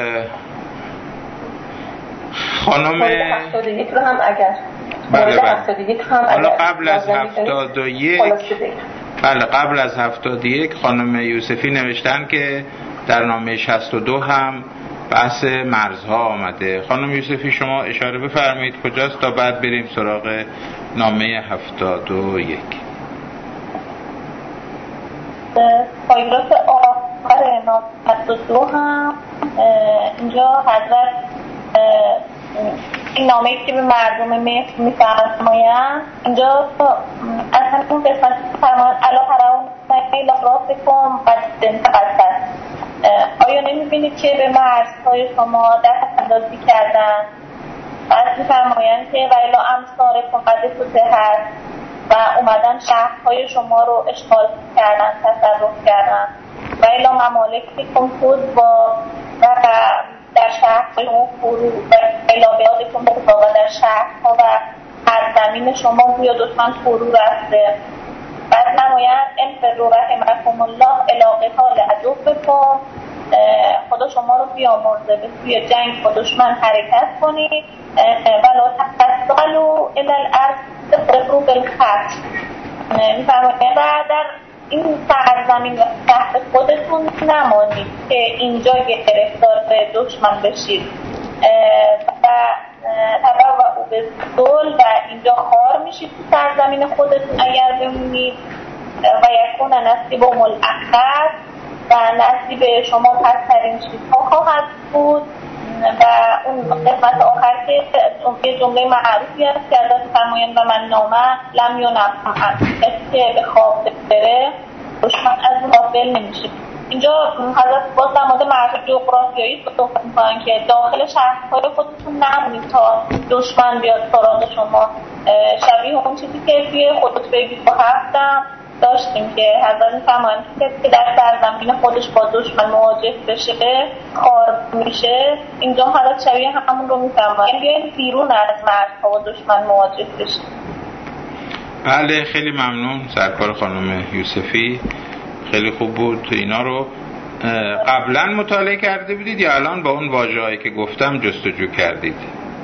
خانم هفتاد و یک رو هم اگر بله بله حالا قبل از هفتاد و یک بله قبل از هفتاد و یک خانم یوسفی نوشتن که در نامه شصت و دو هم بحث مرزها آمده. خانم یوسفی شما اشاره بفرمایید کجاست تا بعد بریم سراغ نامه هفتاد و یک. پاراگراف آخر نامه شصت و دو هم اینجا حضرت این نامه‌ای که به مردم مصر می‌فرمایند، اینجا اصلا اون قسمت فرمان الا ترون میل راسکم قد تقصد، آیا نمی‌بینید که به مرزهای شما دست اندازی کردن؟ بعد می‌فرمایند که و الا امصارکم قد فتحت، و اومدن شهرهای شما رو اشغال کردن، تصرف کردن. و الا ممالککم خود با در شهرهای اون فرو و علابیادکم بخدا و در شهرها و هر زمین شما بویا دشمن فرو رفته. بعد نمایند انفروا رحمکم الله الی قتال عدوکم، خدا شما رو بیامرزه به سوی جنگ با دشمن حرکت کنید. ولا تسالوا الی الارض تفرقوا بالخط، میفرمایند و در این سرزمین و شهر خودتون نمانید که اینجا گرفتار به دشمن بشید و تبع و به دول و اینجا خار میشید تو سرزمین خودتون اگر بمونید. و یکون نصیب و ملعقد، و نصیب شما پسترین چیزها خواهد بود. و اون قسمت آخر که یه جمله معروفی هست که ازش فرمایند و من نامه لم ینم، کسی که به خواب بره دشمن از اون غافل نمیشه. اینجا حضرت باز در مورد مرز جغرافیایی صحبت میکنن که داخل شهرهای خودتون نمونید تا دشمن بیاد سراغ شما. شبیه اون چیزی که توی خطبه بیست و هفت هم داشتیم که حضرت میفرمایند که در سرزمین خودش با دشمن مواجه بشه خار میشه. اینجا حضرت شبیه همون رو میفرمایند بیاین بیرون از مرزها و دشمن مواجه بشه. بله خیلی ممنون سرکار خانم یوسفی، خیلی خوب بود. اینا رو قبلا مطالعه کرده بودید یا الان با اون واژه‌هایی که گفتم جستجو کردید؟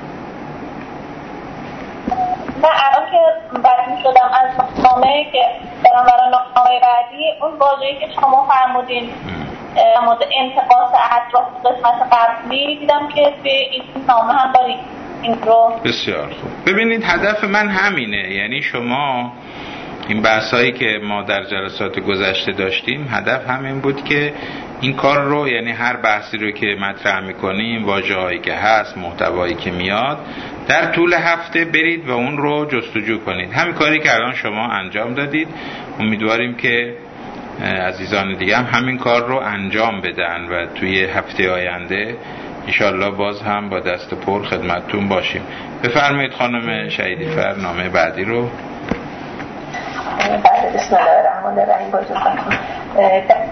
من الان که بعد می شدم از نامه که برام برای نامه بعدی اون واژه‌ای که شما فرمودین مورد انتقاص اطراف قسمت قبلی دیدم که به این نامه هم دارید این رو. بسیار خوب. ببینید هدف من همینه، یعنی شما این بحثایی که ما در جلسات گذشته داشتیم هدف همین بود که این کار رو، یعنی هر بحثی رو که مطرح میکنیم، واژه‌هایی که هست، محتوایی که میاد، در طول هفته برید و اون رو جستجو کنید. همین کاری که الان شما انجام دادید. امیدواریم که عزیزان دیگه هم همین کار رو انجام بدن و توی هفته آینده انشالله باز هم با دست پر خدمتتون باشیم. بفرمایید خانم شهیدی فر نامه بعدی رو. بسم الله الرحمن الرحیم. با اجازهتون در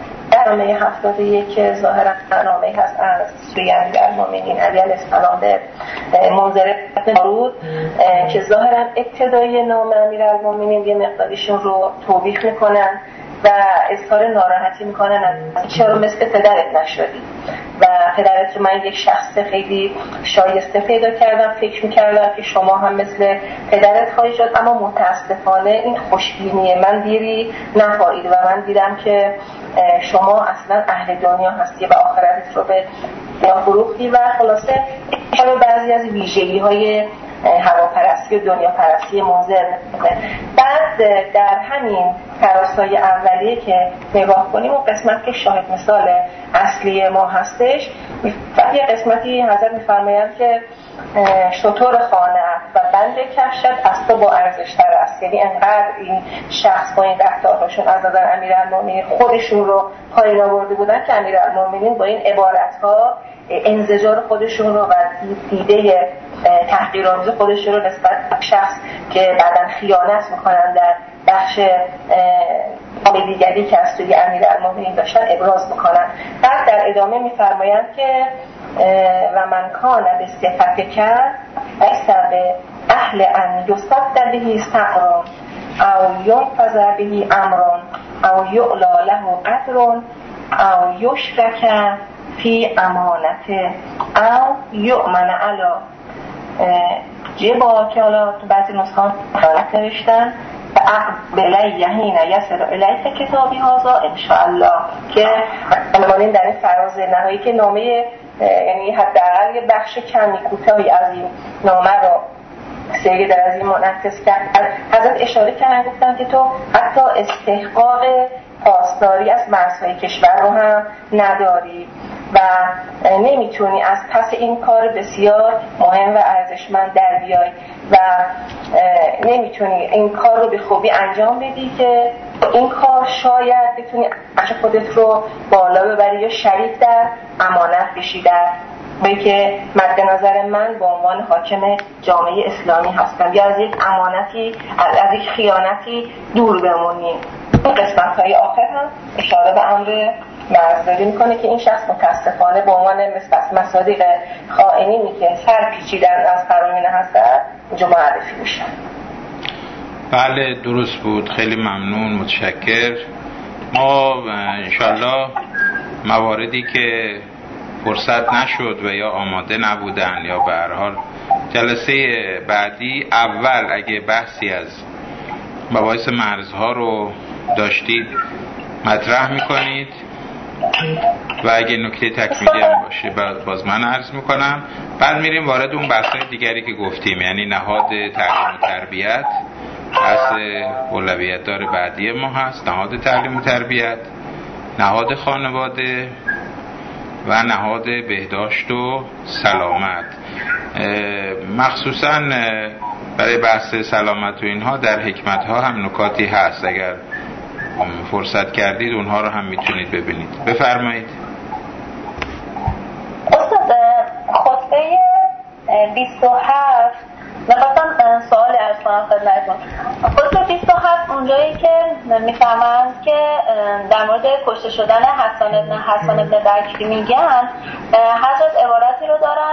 نامه هفتاد و یک که ظاهرا نامه هست از سوی امیرالمومنین علی علیه السلام به منذر بن مارود که ظاهرا ابتدای نامه امیرالمومنین یه مقداریشون رو توبیخ میکنن و اظهار ناراحتی میکنن از چرا مثل پدرت نشدی و پدرت رو من یک شخص خیلی شایسته پیدا کردم، فکر میکردم که شما هم مثل پدرت خواهی شد، اما متاسفانه این خوشبینی من دیری نپایید و من دیدم که شما اصلا اهل دنیا هستی و آخرتت رو به دنیا فروختی و خلاصه شما بعضی از ویژگی های هواپرستی و دنیا پرستی منظر نکنه. بعد در همین تراسای اولیه که نگاه کنیم اون قسمت که شاهد مثال اصلی ما هستش، یه قسمتی حضرت میفرمایند که شطور خانه‌ات و بند کفشت از تو با ارزش‌تر است. یعنی انقدر این شخص با این رفتارهاشون از نظر امیرالمومنین خودشون رو پایین آورده بودن که امیرالمومنین با این عبارت‌ها انزجار خودشون رو و دیده تحقیرآمیز خودشون رو نسبت به شخص که بعداً خیانت میکنن در بخش دیگری که از سوی امیرالمومنین داشتن ابراز میکنن. بعد در ادامه میفرمایند که و من کان به صفت کرد ایسا به اهل ان یصد بهی صقر او ینفذ بهی امر او یعلا له قدر او یشرک فی امانته او یؤمن علی جبا که حالا تو بعضی نسخان خانت نوشتن بلی یهین یسر الیت کتابی هازا انشاءالله که علمانین در این فراز نهایی که نامه یعنی حداقل یه بخش کمی کوتاهی از این نامه رو سیگه در از این منعکس کرد. حضرت اشاره کردن گفتن که تو حتی استحقاق پاسداری از مرزهای کشور رو هم نداری و نمیتونی از پس این کار بسیار مهم و ارزشمند در بیای و نمیتونی این کار رو به خوبی انجام بدی که این کار شاید بتونی ارزش خودت رو بالا ببری یا شریک در امانت بشی در به که مد نظر من به عنوان حاکم جامعه اسلامی هستم یا از یک امانتی از یک خیانتی دور بمونی. این قسمت های آخر هم اشاره به امر مرزداری میکنه که این شخص متاسفانه به عنوان مصادیق خائنینی که سر پیچیدن از فرامین هستن اینجا معرفی میشن. بله درست بود، خیلی ممنون، متشکر. ما انشالله مواردی که فرصت نشد و یا آماده نبودن یا به هر حال جلسه بعدی اول اگه بحثی از مباحث مرزها رو داشتید مطرح میکنید و اگه نکته تکمیلی هم باشه باز من عرض میکنم. بعد میریم وارد اون بحث‌های دیگری که گفتیم، یعنی نهاد تعلیم و تربیت بحث اولویت دار بعدی ما هست، نهاد تعلیم و تربیت، نهاد خانواده و نهاد بهداشت و سلامت. مخصوصا برای بحث سلامت و اینها در حکمت ها هم نکاتی هست، اگر فرصت کردید اونها رو هم میتونید ببینید. بفرمایید. استاد خطبه بیست و هفت میخواستم سوال عرض کنم خدمتتون. خطبه بیست و هفت اونجایی که میفهمند که در مورد کشته شدن حسن ابن حسن ابن بکری میگن، حضرت عبارتی رو دارن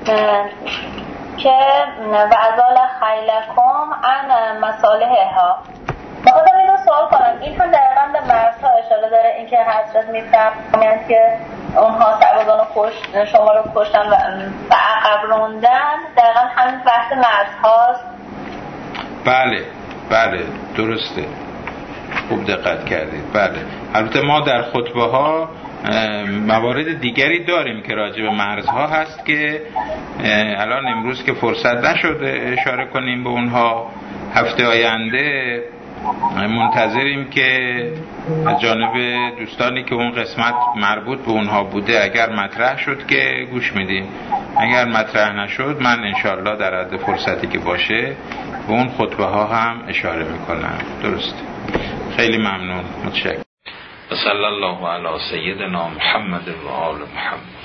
که و ازال خیلکم عن مصالحها. میخواستم اینو سوال کنم، این هم دقیقا به مرزها اشاره داره، این که حضرت میفرمایند که اونها سربازان رو کشت، شما رو کشتن و عقب راندن، دقیقا همین بحث مرزهاست؟ بله بله درسته، خوب دقت کردید. بله البته ما در خطبه ها موارد دیگری داریم که راجع به مرزها هست که الان امروز که فرصت نشده اشاره کنیم به اونها. هفته آینده منتظریم که از جانب دوستانی که اون قسمت مربوط به اونها بوده اگر مطرح شد که گوش میدیم، اگر مطرح نشد من انشالله در حد فرصتی که باشه به اون خطبه ها هم اشاره میکنم. درست، خیلی ممنون، متشکرم. صلی الله علی سیدنا محمد و آل محمد.